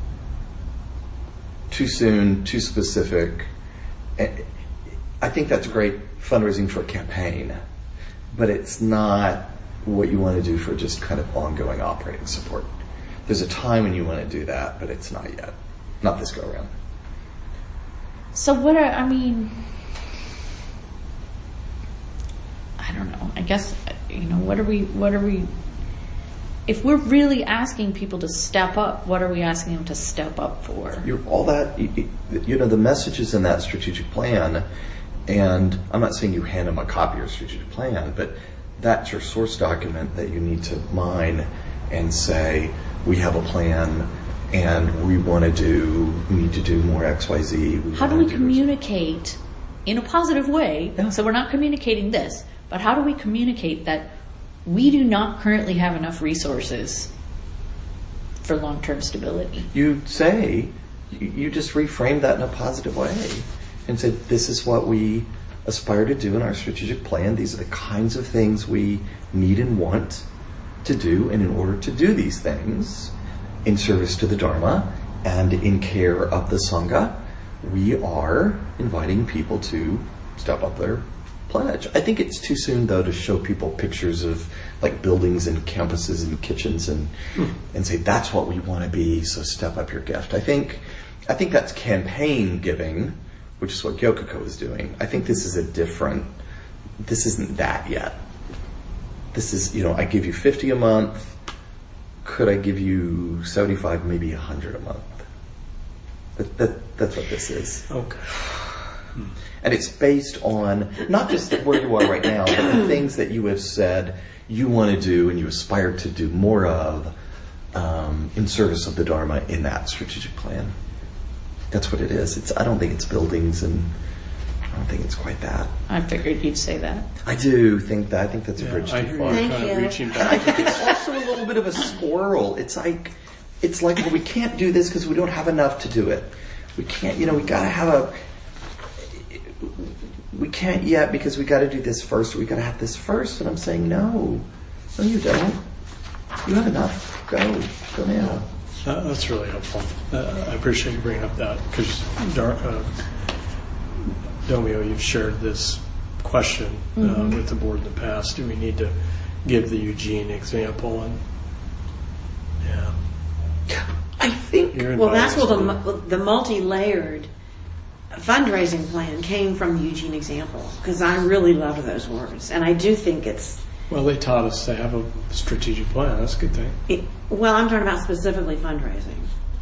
Too soon. Too specific. I think that's great fundraising for a campaign, but it's not what you want to do for just kind of ongoing operating support. There's a time when you want to do that, but it's not yet. Not this go around. So what are, I mean, I don't know. I guess, you know, what are we, what are we, if we're really asking people to step up, what are we asking them to step up for? You're, all that, you, you know, the messages in that strategic plan. And I'm not saying you hand them a copy of your strategic plan, but that's your source document that you need to mine and say, we have a plan and we want to do, we need to do more X, Y, Z. We how do we do communicate this in a positive way? Yeah. So we're not communicating this, but how do we communicate that we do not currently have enough resources for long-term stability? You say, you, you just reframe that in a positive way. And say, this is what we aspire to do in our strategic plan. These are the kinds of things we need and want to do. And in order to do these things in service to the Dharma and in care of the Sangha, we are inviting people to step up their pledge. I think it's too soon, though, to show people pictures of like buildings and campuses and kitchens and hmm. and say, that's what we want to be, so step up your gift. I think, I think that's campaign giving, which is what Gyokoko is doing. I think this is a different, this isn't that yet. This is, you know, I give you fifty a month. Could I give you seventy-five, maybe one hundred a month? That, that, that's what this is. Okay. And it's based on not just where you are right now, but the things that you have said you want to do and you aspire to do more of um, in service of the Dharma in that strategic plan. That's what it is. It's. I don't think it's buildings, and I don't think it's quite that. I figured you'd say that. I do think that. I think that's a Yeah, bridge I too hear far. you Thank kind you. of reaching And I back. think it's also a little bit of a squirrel. It's like, it's like, well, we can't do this because we don't have enough to do it. We can't, you know, we gotta have a, we can't yet because we gotta do this first. We gotta have this first. And I'm saying, no, no, you don't. You have enough. Go, go now. Uh, that's really helpful. Uh, I appreciate you bringing up that because, Dar- uh, Domio, you've shared this question uh, Mm-hmm. with the board in the past. Do we need to give the Eugene example? And yeah, I You're Well, that's where inviting the, mu- the multi-layered fundraising plan came from the Eugene example, because I really loved those words. And I do think it's, Well, they taught us to have a strategic plan. That's a good thing. it, well, I'm talking about specifically fundraising.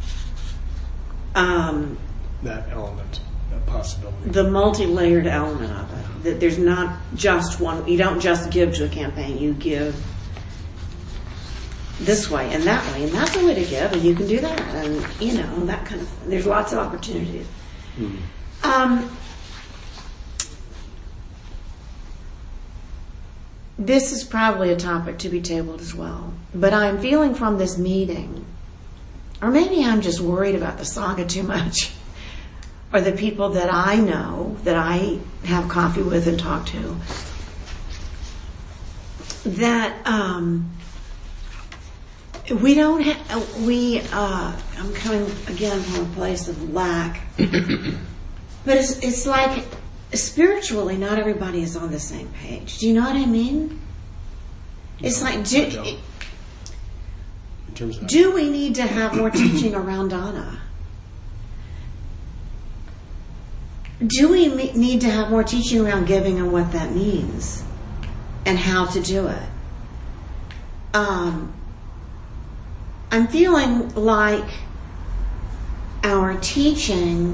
Um, That element, that possibility. the multi-layered element of it. That there's not just one, you don't just give to a campaign, you give this way and that way, and that's a way to give, and you can do that, and you know, that kind of, there's lots of opportunities. Mm-hmm. Um, this is probably a topic to be tabled as well, but I'm feeling from this meeting, or maybe I'm just worried about the saga too much, or the people that I know, that I have coffee with and talk to, that um, we don't have, we, uh, I'm coming again from a place of lack, but it's, it's like spiritually not everybody is on the same page. Do you know what I mean? It's like, I do, don't. In terms of do we need to have more teaching around Donna? Do we me- need to have more teaching around giving and what that means and how to do it? Um, I'm feeling like our teaching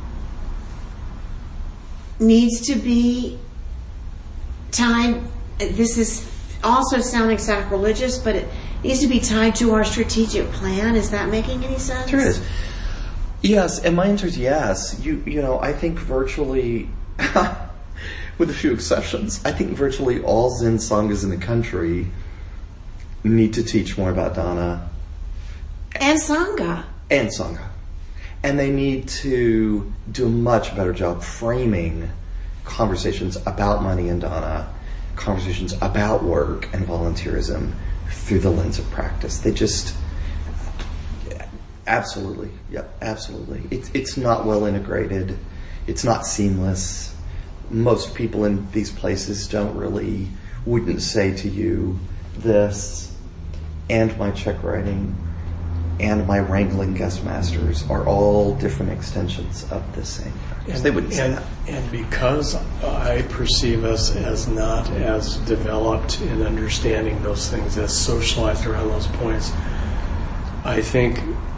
needs to be tied, this is also sounding sacrilegious, but it needs to be tied to our strategic plan. Is that making any sense? Sure is. Yes, and my answer is yes. You you know, I think virtually, with a few exceptions, I think virtually all Zen Sanghas in the country need to teach more about Dana And Sangha. and Sangha. And they need to do a much better job framing conversations about money and Dana, conversations about work and volunteerism through the lens of practice. They just... Absolutely. Yep, absolutely. It's it's not well integrated. It's not seamless. Most people in these places don't really, wouldn't say to you, this and my check writing and my wrangling guest masters are all different extensions of the same practice. And, They wouldn't say and, that. and because I perceive us as not as developed in understanding those things, as socialized around those points, I think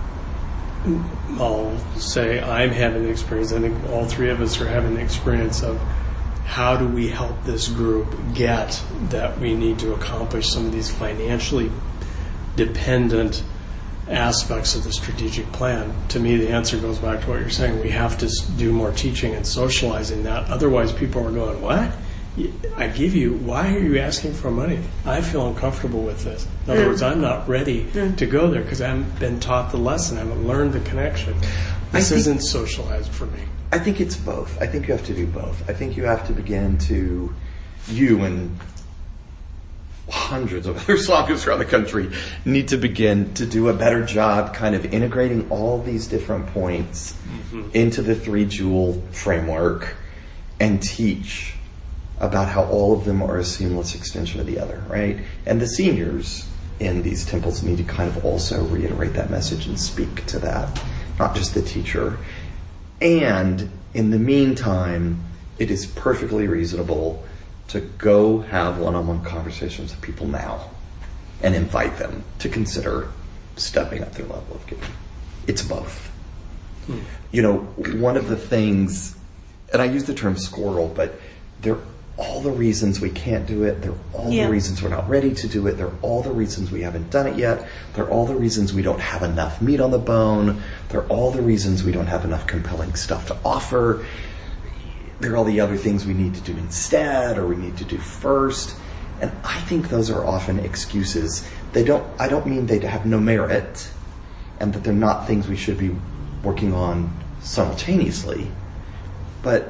I'll say I'm having the experience, I think all three of us are having the experience of how do we help this group get that we need to accomplish some of these financially dependent aspects of the strategic plan. To me, the answer goes back to what you're saying. We have to do more teaching and socializing that. Otherwise, people are going, what? I give you, why are you asking for money? I feel uncomfortable with this. In other Mm. words, I'm not ready Mm. to go there because I haven't been taught the lesson. I haven't learned the connection. This think- isn't socialized for me. I think it's both. I think you have to do both. I think you have to begin to, you and hundreds of other Sanghas around the country need to begin to do a better job kind of integrating all these different points mm-hmm. into the three jewel framework and teach about how all of them are a seamless extension of the other, right? And the seniors in these temples need to kind of also reiterate that message and speak to that, not just the teacher. And in the meantime, it is perfectly reasonable to go have one-on-one conversations with people now and invite them to consider stepping up their level of giving. It's both. Hmm. You know, one of the things, and I use the term squirrel, but they're all the reasons we can't do it. They're all yeah. the reasons we're not ready to do it. They're all the reasons we haven't done it yet. They're all the reasons we don't have enough meat on the bone. They're all the reasons we don't have enough compelling stuff to offer. They're all the other things we need to do instead or we need to do first. And I think those are often excuses. They don't, I don't mean they have no merit and that they're not things we should be working on simultaneously. But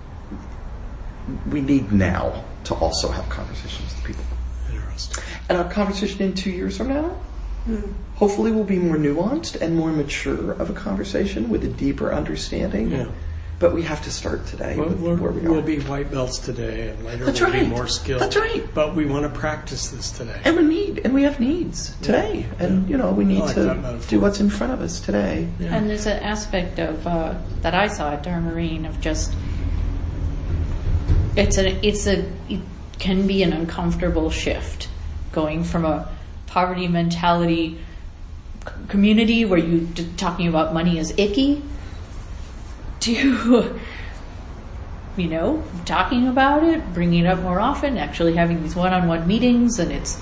we need now to also have conversations with people. Interesting. And our conversation in two years from now, Mm. hopefully will be more nuanced and more mature of a conversation with a deeper understanding. Yeah. but we have to start today Well, with we're, where we are. we'll be white belts today, and later That's we'll be right. more skilled. That's right. But we want to practice this today. And we need, and we have needs today, and you know we need I like that to metaphor. do what's in front of us today. Yeah. And there's an aspect of uh, that I saw at Durham Marine of just it's a it's a it can be an uncomfortable shift going from a poverty mentality c- community where you d- talking about money is icky to you know talking about it, bringing it up more often, actually having these one-on-one meetings, and it's.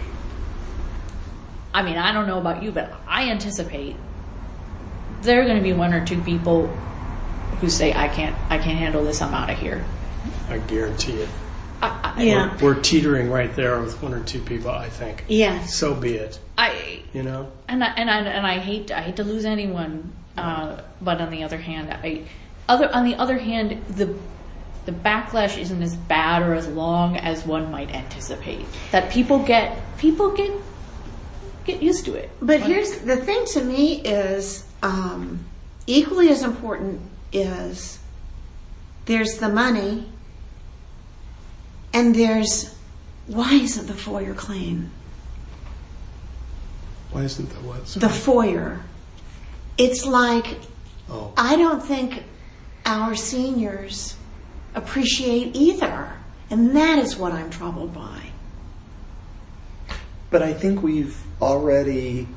I mean, I don't know about you, but I anticipate there are going to be one or two people who say, "I can't, I can't handle this. I'm out of here." I guarantee it. I, I, Yeah. We're, we're teetering right there with one or two people, I think. Yeah. So be it. I You know? and I, and I and I hate I hate to lose anyone, uh, but on the other hand, I other on the other hand, the the backlash isn't as bad or as long as one might anticipate. That people get people get get used to it. But here's the thing to me is um, equally as important is there's the money and there's why isn't the FOIA claim? Why isn't the what? The FOIA. It's like Oh. I don't think our seniors appreciate either. And that is what I'm troubled by. But I think we've already.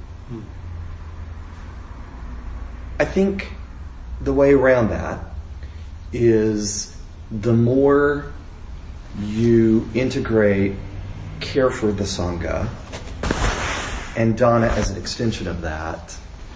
I think the way around that is the more you integrate care for the Sangha and Dana as an extension of that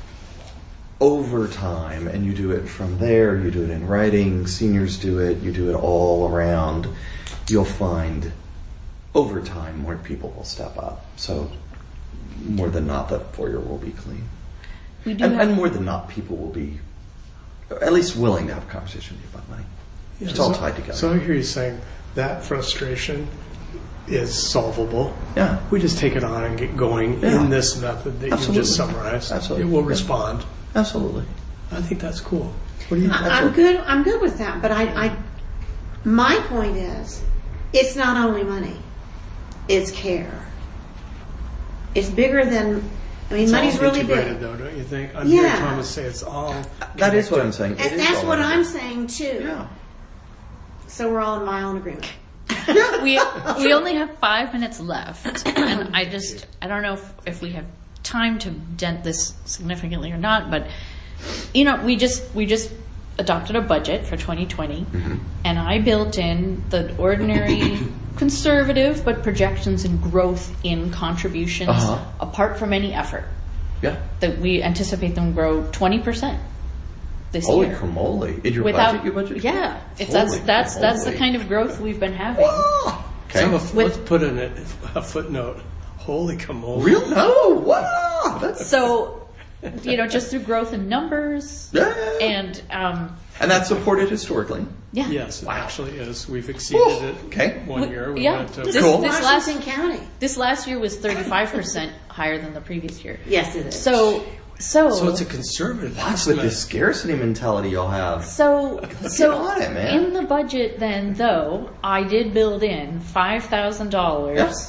over time, and you do it from there, you do it in writing, seniors do it, you do it all around, you'll find over time more people will step up. So more than not, that FOIA will be clean. We do And, have, and more than not, people will be at least willing to have a conversation with you about money. It's all so, tied together. So I hear you saying that frustration is solvable. Yeah. We just take it on and get going Yeah. in this method that Absolutely. you just summarized. Absolutely. It will Yeah. respond. Absolutely. I think that's cool. What do you? I'm absolutely. good. I'm good with that. But I, I, my point is, it's not only money; it's care. It's bigger than. I mean, It's money's all really integrated, big, though, don't you think? I'm Yeah. hearing Thomas say it's all. That is what I'm saying. It and is that's all what in I'm it. saying too. Yeah. So we're all in my own agreement. we we only have five minutes left, and I just I don't know if, if we have time to dent this significantly or not. But you know, we just we just adopted a budget for twenty twenty, Mm-hmm. and I built in the ordinary conservative but projections and growth in contributions Uh-huh. apart from any effort. Yeah. That we anticipate them grow twenty percent this Holy year. camole! In your Without, budget, your budget. yeah, it's, that's Holy that's that's the camole. kind of growth we've been having. Ah, okay. So With- let's put in a, a footnote. Holy camole. Real? No. Wow. That's So, you know, just through growth in numbers yeah. and um, And that's supported historically. yeah, Yes, it actually is. We've exceeded Whew, it okay. one year. We Yeah. went to This- Cool. this last- Washington County. this last year was thirty-five percent higher than the previous year. Yes, it is. So, so, So it's a conservative That's with estimate. this scarcity mentality you'll have. so, so on it, man. in the budget, then though, I did build in five thousand dollars Yes.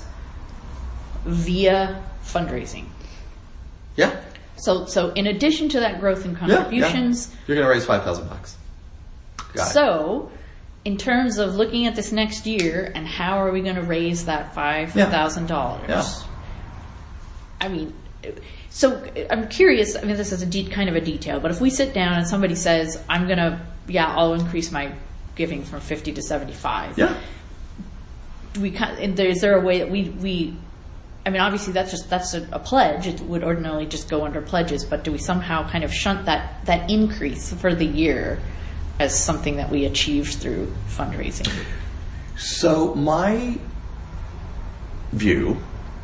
via fundraising. Yeah. So, so in addition to that growth in Yeah, contributions. yeah. You're going to raise five thousand bucks. Got it. So, in terms of looking at this next year and how are we going to raise that five thousand dollars? Yeah. I mean, so I'm curious. I mean, this is a de- kind of a detail, but if we sit down and somebody says, "I'm going to, yeah, I'll increase my giving from fifty to seventy-five." Yeah. Do we kind? And there, is there a way that we we? I mean, obviously that's just that's a, a pledge. It would ordinarily just go under pledges, but do we somehow kind of shunt that that increase for the year as something that we achieved through fundraising? So my view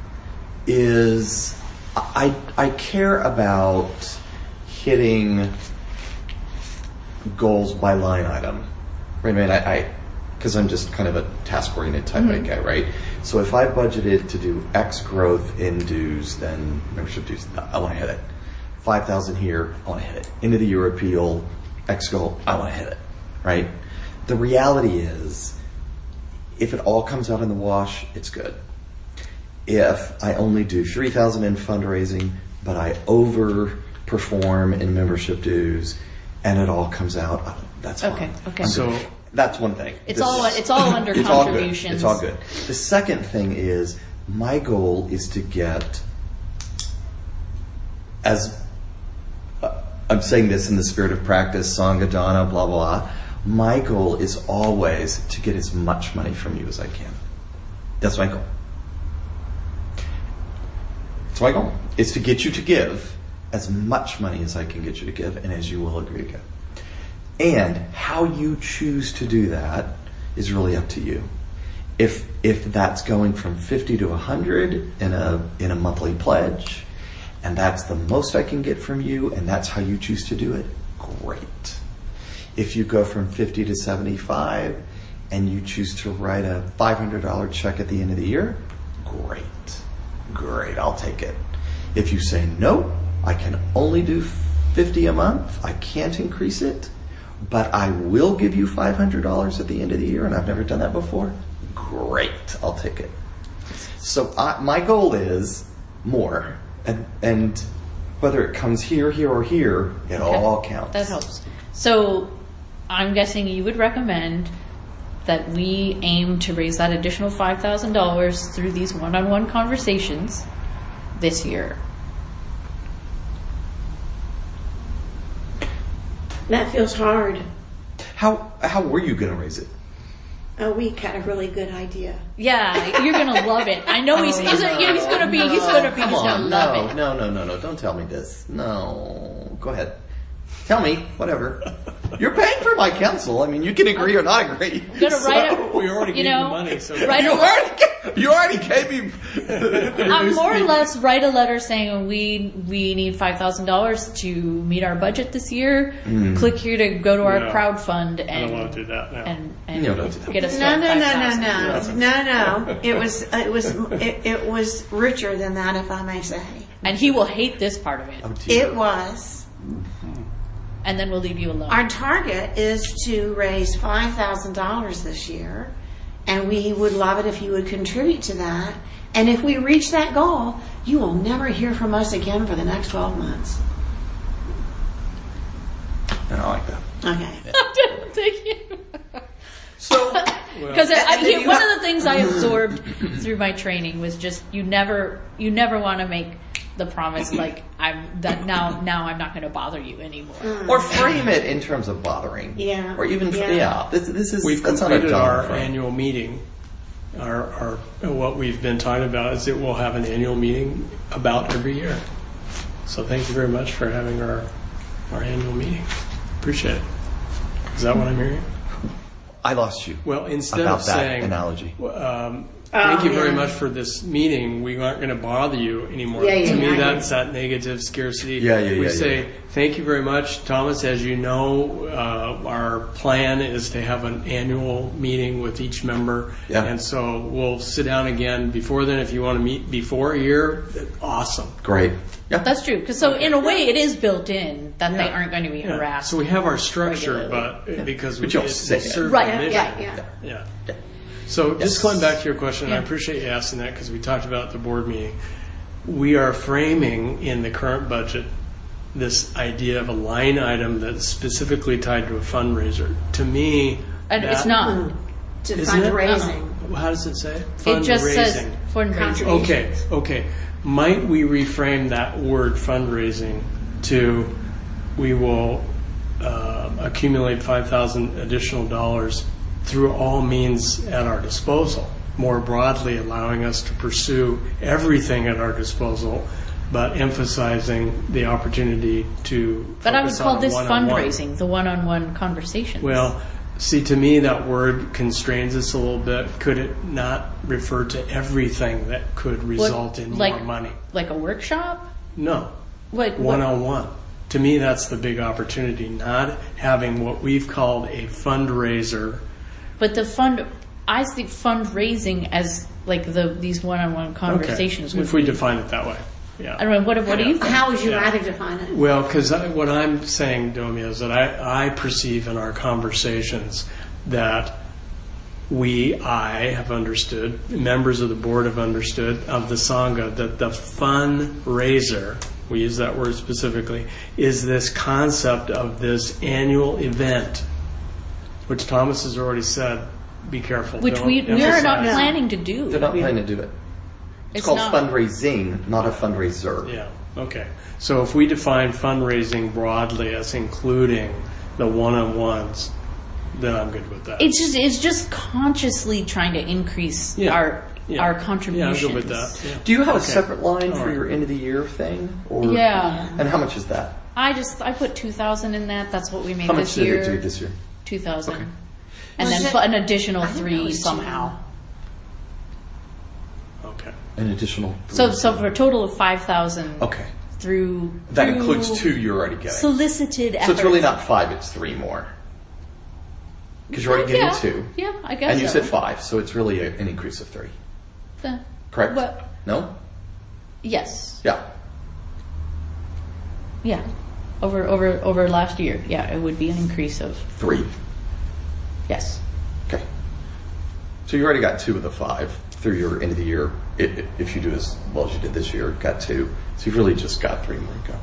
is I I care about hitting goals by line item. Right? I mean, I because I'm just kind of a task-oriented type Mm-hmm. of guy, right? So if I budgeted to do X growth in dues, then membership dues, I want to hit it. Five thousand here, I want to hit it. End of the year appeal, X goal, I want to hit it. right? The reality is, if it all comes out in the wash, it's good. If I only do three thousand in fundraising, but I overperform in membership dues, and it all comes out, oh, that's fine. Okay, okay. I'm So good. That's one thing. It's This- all it's all under it's all good. contributions. It's all good. The second thing is, my goal is to get as uh, I'm saying this in the spirit of practice, Sangha, Dana, blah, blah, blah. My goal is always to get as much money from you as I can. That's my goal. That's my goal. Is to get you to give as much money as I can get you to give and as you will agree to give. And how you choose to do that is really up to you. If if that's going from fifty to one hundred in a in a monthly pledge, and that's the most I can get from you, and that's how you choose to do it, great. If you go from fifty to seventy-five, and you choose to write a five hundred dollars check at the end of the year, great. Great, I'll take it. If you say, no, I can only do fifty a month, I can't increase it, but I will give you five hundred dollars at the end of the year, and I've never done that before, great, I'll take it. So I, my goal is more. And, and whether it comes here, here, or here, it Okay. all counts. That helps. So I'm guessing you would recommend that we aim to raise that additional five thousand dollars through these one-on-one conversations this year. That feels hard. How how were you going to raise it? Oh, we had a really good idea. Yeah, you're gonna love it. I know he's he's, he's gonna be he's gonna be Come he's on, gonna love no, it. no, no, no, no. Don't tell me this. No. Go ahead. Tell me. Whatever. You're paying for my counsel. I mean, you can agree or not agree. I'm gonna write So- a we already you gave know you money, so write You a already, ga- you already gave me. I'm more or less write a letter saying we we need five thousand dollars to meet our budget this year. Mm. Click here to go to our No. crowd fund and I don't want to do that now. and, and No, don't do that. get us No, to no, no, five no, thousand. no, no, no. It was, it was, it, it was richer than that, if I may say. And he will hate this part of it, Oh, dear. It was. and then we'll leave you alone. Our target is to raise five thousand dollars this year, and we would love it if you would contribute to that. And if we reach that goal, you will never hear from us again for the next twelve months. I don't like that. Okay. Thank you. So, Because And then you one have- of the things I absorbed through my training was just you never you never want to make the promise like I'm that now now I'm not going to bother you anymore. or frame it in terms of bothering. Yeah. Or even, Yeah. yeah. This, this is, We've that's not a completed dumb our frame. annual meeting. Our, our what we've been talking about is that we'll have an annual meeting about every year. So thank you very much for having our our annual meeting. Appreciate it. Is that what I'm hearing? I lost you. Well, instead About of that saying analogy. um, thank Oh, you very yeah. much for this meeting, we aren't going to bother you anymore. Yeah, yeah, to me, yeah, I that's that negative scarcity. Yeah, yeah, we yeah, say, yeah. thank you very much, Thomas. As you know, uh, our plan is to have an annual meeting with each member. Yeah. And so we'll sit down again before then. If you want to meet before a year, awesome. Great. Yeah. That's true. Because so in a way it is built in that they Yeah. aren't going to be Yeah. harassed. So we have our structure, regularly. but because But we you'll it say will it. serve Right, the mission. Yeah, yeah. Yeah. Yeah. So Yes. just going back to your question, and I Yeah. appreciate you asking that because we talked about it at the board meeting. We are framing in the current budget this idea of a line item that's specifically tied to a fundraiser. To me, and it's that- not. To Isn't it? fundraising. How does it say? It just says Fundraising. fundraising. Contribution. Okay, okay. Might we reframe that word fundraising to we will uh, accumulate five thousand additional dollars through all means at our disposal, more broadly allowing us to pursue everything at our disposal, but emphasizing the opportunity to But I would focus call on this one-on-one. fundraising, the one-on-one conversations. Well, see, to me, that word constrains us a little bit. Could it not refer to everything that could What- result in like, more money? like a workshop. No, What, what one-on-one. To me, that's the big opportunity, not having what we've called a fundraiser. But the fund, I think fundraising as like the these one-on-one conversations. Okay, would if we be- define it that way. Yeah. I don't know. What, what do you think? How would you Yeah. rather define it? Well, because what I'm saying, Domi, is that I, I perceive in our conversations that we, I have understood, members of the board have understood of the Sangha, that the fundraiser, we use that word specifically, is this concept of this annual event, which Thomas has already said, be careful. Which don't we, we are not emphasize. planning to do. They're not planning to do it. It's, It's called not. fundraising, not a fundraiser. Yeah, okay. So if we define fundraising broadly as including the one-on-ones, then I'm good with that. It's just it's just consciously trying to increase Yeah. our Yeah. our Yeah, contributions. I'm good with that. Yeah. Do you have Okay. a separate line All for right. your end of the year thing? Or, Yeah. And how much is that? I just I put two thousand in that. That's what we made How much this did year. it do this year? Two thousand, Okay. and Was then it- put an additional I think that three was two. somehow. Okay. An additional three. So so for a total of five thousand. Okay. Through That through includes two you're already getting. solicited efforts. So it's really not five, it's three more. Because you're already getting yeah. two. Yeah, I guess. And you so. said five, so it's really a, an increase of three. Uh, Correct? Well, No? yes. Yeah. Yeah. Over over over last year, yeah, it would be an increase of Three. yes. Okay. So you already got two of the five through your end of the year. If, if you do as well as you did this year, got two. So you've really just got three more to go.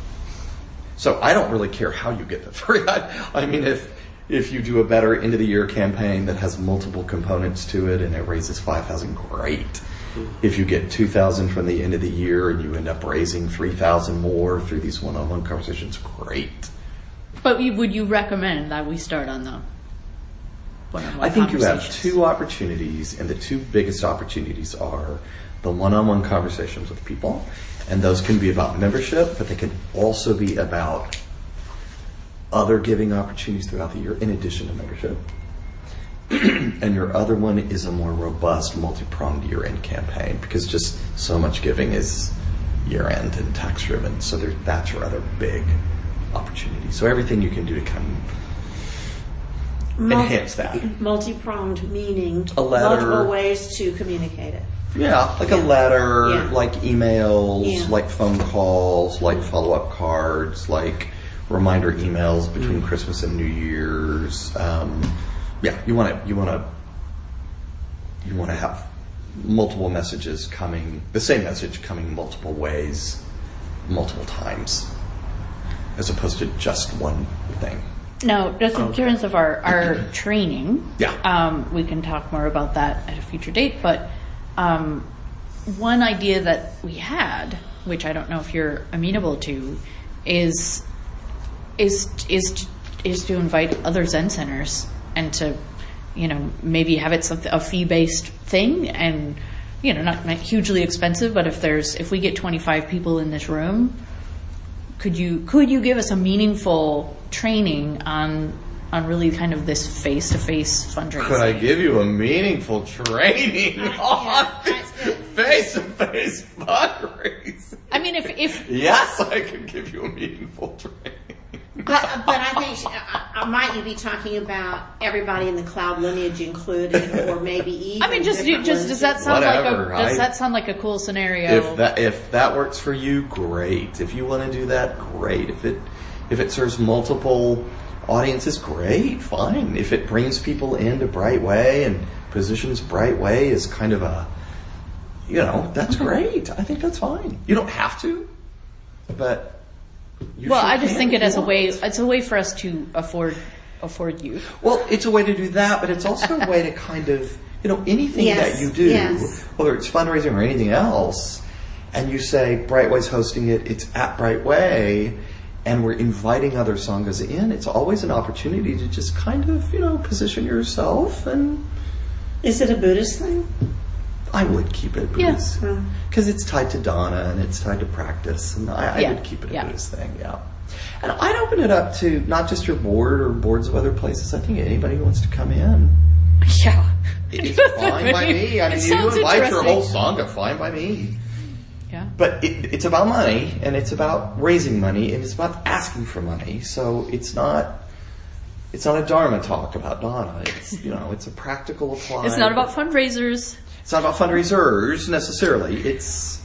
So I don't really care how you get the three. I, I mean, if if you do a better end of the year campaign that has multiple components to it and it raises five thousand, great. If you get two thousand from the end of the year and you end up raising three thousand more through these one-on-one conversations, great. But you, would you recommend that we start on the one-on-one I think you have conversations? two opportunities, and the two biggest opportunities are the one-on-one conversations with people, and those can be about membership, but they can also be about other giving opportunities throughout the year in addition to membership. And your other one is a more robust, multi-pronged year-end campaign, because just so much giving is year-end and tax-driven. So there, that's your other big opportunity. So everything you can do to kind of Multi- enhance that. Multi-pronged meaning A letter. multiple ways to communicate it. Yeah, like Yeah. a letter, Yeah. like emails, Yeah. like phone calls, like follow-up cards, like reminder emails between Christmas and New Year's. Um, yeah, you want to you want to you want to have multiple messages coming, the same message coming multiple ways, multiple times, as opposed to just one thing. No, just in Okay. terms of our, our training, Yeah. um, we can talk more about that at a future date, but um, one idea that we had, which I don't know if you're amenable to, is is is is to invite other Zen centers and to, you know, maybe have it something, a fee-based thing, and, you know, not, not hugely expensive, but if there's if we get twenty-five people in this room, could you could you give us a meaningful training on on really kind of this face-to-face fundraising? Could I give you a meaningful training on this face-to-face fundraising? I mean, if if Yes, I could give you a meaningful training. But, but I think, she, uh, might you be talking about everybody in the cloud lineage included, or maybe even I mean, just you, different just does that sound Whatever, like a does I- that sound like a cool scenario? If that if that works for you, great. If you want to do that, great. If it if it serves multiple audiences, great, fine. If it brings people into Brightway and positions Brightway as kind of a, you know, that's great. I think that's fine. You don't have to, but you well, sure I just can think if it as you a way. want. It's a way for us to afford afford you. Well, it's a way to do that, but it's also a way to kind of, you know, anything Yes, that you do, yes. whether it's fundraising or anything else, and you say Brightway's hosting it, it's at Brightway, and we're inviting other Sanghas in, it's always an opportunity to just kind of, you know, position yourself, and Is it a Buddhist thing? I would keep it Yeah. Buddhist. Because it's tied to dana and it's tied to practice, and I, I Yeah, would keep it a yeah. Buddhist thing, yeah. And I'd open it up to not just your board or boards of other places. I think anybody who wants to come in. Yeah, It's fine by me. I It mean, you sounds invite your whole interesting. Sangha, fine by me. Yeah. But it, it's about money, and it's about raising money, and it's about asking for money. So it's not, it's not a Dharma talk about Dana. It's, you know, it's a practical apply. It's not about fundraisers. It's not about fundraisers necessarily. It's,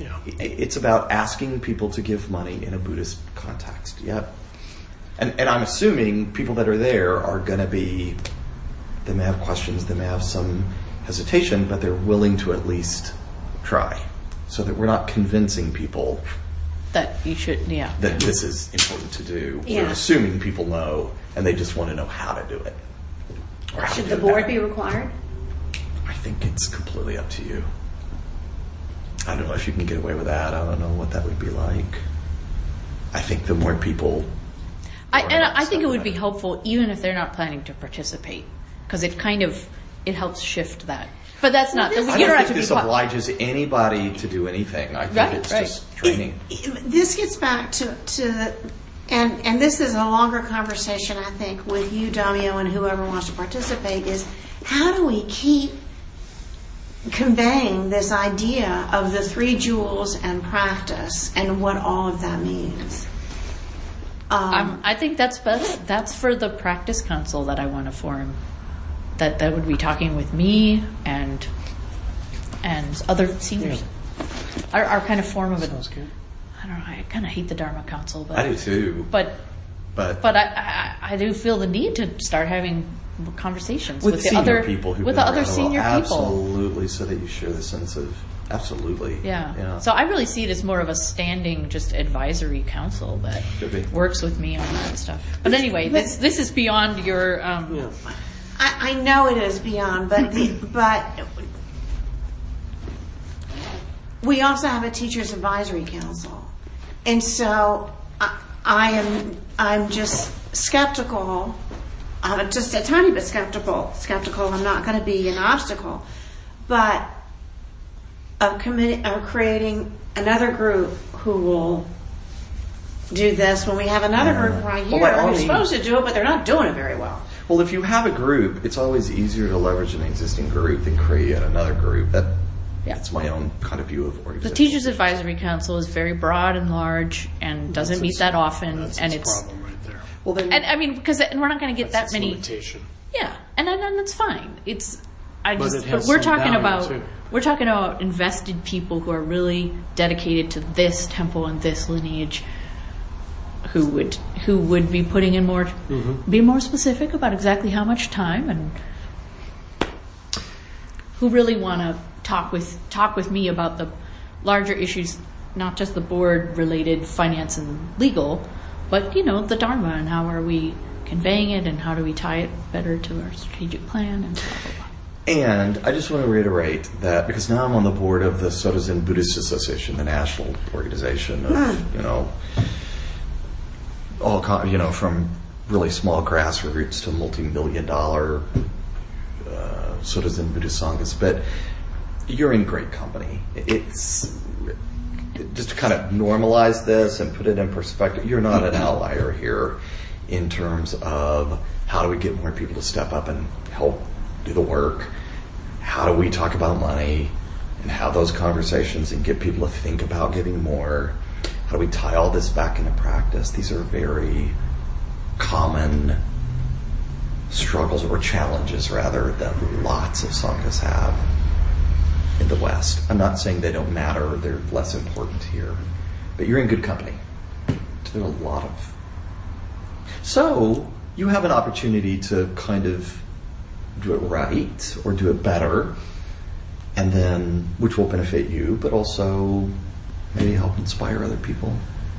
Yeah. It's about asking people to give money in a Buddhist context. Yep. And and I'm assuming people that are there are going to be, they may have questions, they may have some hesitation, but they're willing to at least try, so that we're not convincing people That you should, yeah. that this is important to do. Yeah. We're assuming people know, and they just want to know how to do it. Or how Should to the do it board better. be required? I think it's completely up to you. I don't know if you can get away with that. I don't know what that would be like. I think the more people... I, learn and about I think it stuff, would the be better. helpful even if they're not planning to participate, because it kind of, it helps shift that. But that's not, this- you I don't don't have think to be... this po- obliges anybody to do anything. I think Right, it's right. just training. This gets back to, to the, and, and this is a longer conversation, I think, with you, Damio, and whoever wants to participate, is how do we keep conveying this idea of the three jewels and practice and what all of that means? Um, Um, I think that's best. That's for the practice council that I want to form. That that would be talking with me and and other seniors. Our, our kind of form of it. Sounds good. I don't know. I kind of hate the Dharma Council, but I do too. but But, but I, I I do feel the need to start having conversations with, with, the senior other people who've with been the other around a while, senior people. absolutely, so that you share the sense of absolutely. Yeah. yeah. So I really see it as more of a standing, just advisory council that Could be. works with me on that stuff. But anyway, this this is beyond your. Um, Yeah. I, I know it is beyond, but the, but we also have a teachers advisory council, and so I, I am I'm just skeptical. I'm just a tiny bit skeptical. Skeptical. I'm not going to be an obstacle, but of committee of creating another group who will do this when we have another group right Well, here by all who's means- supposed to do it, but they're not doing it very well. Well, if you have a group, it's always easier to leverage an existing group than create yet another group. That, Yeah. That's my own kind of view of organization. The Teachers Advisory Council is very broad and large and doesn't meet its- that often, That's and its it's problem right there. Well, then, and I mean because and we're not going to get That's that its many. limitation. Yeah, and and, and that's fine. It's I But just it has but we're some talking value, about too. we're talking about invested people who are really dedicated to this temple and this lineage. Who would who would be putting in more, Mm-hmm. be more specific about exactly how much time, and who really want to talk with talk with me about the larger issues, not just the board related finance and legal, but you know the Dharma and how are we conveying it and how do we tie it better to our strategic plan and blah blah blah. and I just want to reiterate that because now I'm on the board of the Sotozen Buddhist Association, the national organization of, you know, all kind, you know, from really small grassroots to multi-million dollar uh, Sotozen Buddhist Sanghas. But you're in great company. It's just to kind of normalize this and put it in perspective. You're not an outlier here in terms of how do we get more people to step up and help do the work. How do we talk about money and have those conversations and get people to think about giving more? How do we tie all this back into practice? These are very common struggles or challenges, rather, that lots of sanghas have in the West. I'm not saying they don't matter, they're less important here. But you're in good company. There are a lot of... So, you have an opportunity to kind of do it right or do it better, and then, which will benefit you, but also maybe help inspire other people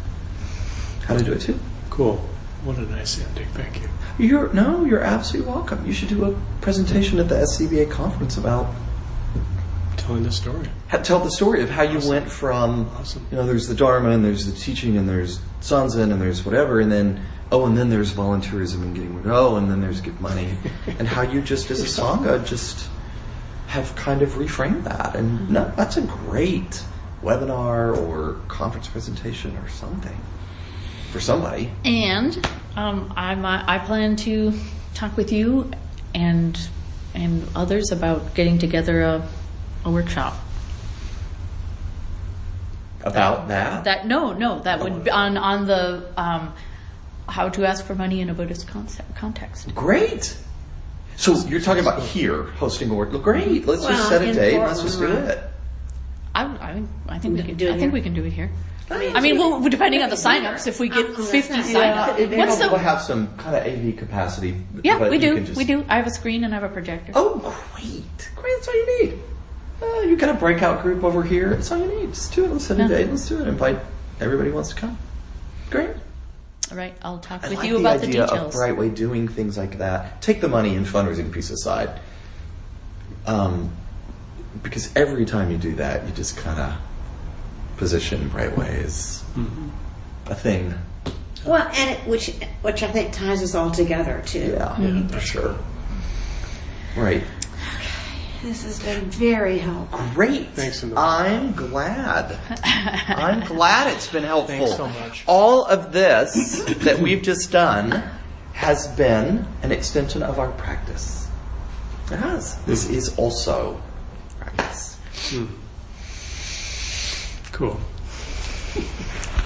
how to do it too. Cool. What a nice ending. Thank you. You're no, you're absolutely welcome. You should do a presentation at the S C B A conference about Telling the story. ha- tell the story of how you went from Awesome. you know there's the Dharma and there's the teaching and there's Sanzen and there's whatever and then oh and then there's volunteerism and getting oh and then there's give money and how you just as a sangha just have kind of reframed that and no, that's a great webinar or conference presentation or something for somebody. And um, I'm, I plan to talk with you and and others about getting together a, a workshop. About that? That no, no, that would be on on the um, how to ask for money in a Buddhist concept, context. Great. So you're talking about here hosting a work. Great. Let's just Well, set a in date. Let's just do Portland, it. I, I, I think we can do it I think here? we can do it here. I mean, I mean, well, depending on the signups, if we get Um, fifty yeah, signups, It may what's help to the? have some kind of A V capacity. Yeah, but we you do. can just- We do. I have a screen and I have a projector. Oh, great. Great, that's all you need. Uh, you got a breakout group over here. That's all you need. Just do it. Let's invite, Yeah. let's do it. Invite everybody who wants to come. Great. All right, I'll talk I with like you the about the idea of details. Brightway doing things like that. Take the money and fundraising piece aside. Um, because every time you do that, you just kind of position Brightway as a thing. Well, and it, which which I think ties us all together too. Yeah, for sure. Right. This has been very helpful. Great. Thanks, Amanda. I'm glad. I'm glad it's been helpful. Thanks so much. All of this that we've just done has been an extension of our practice. It has. This is also practice. Cool.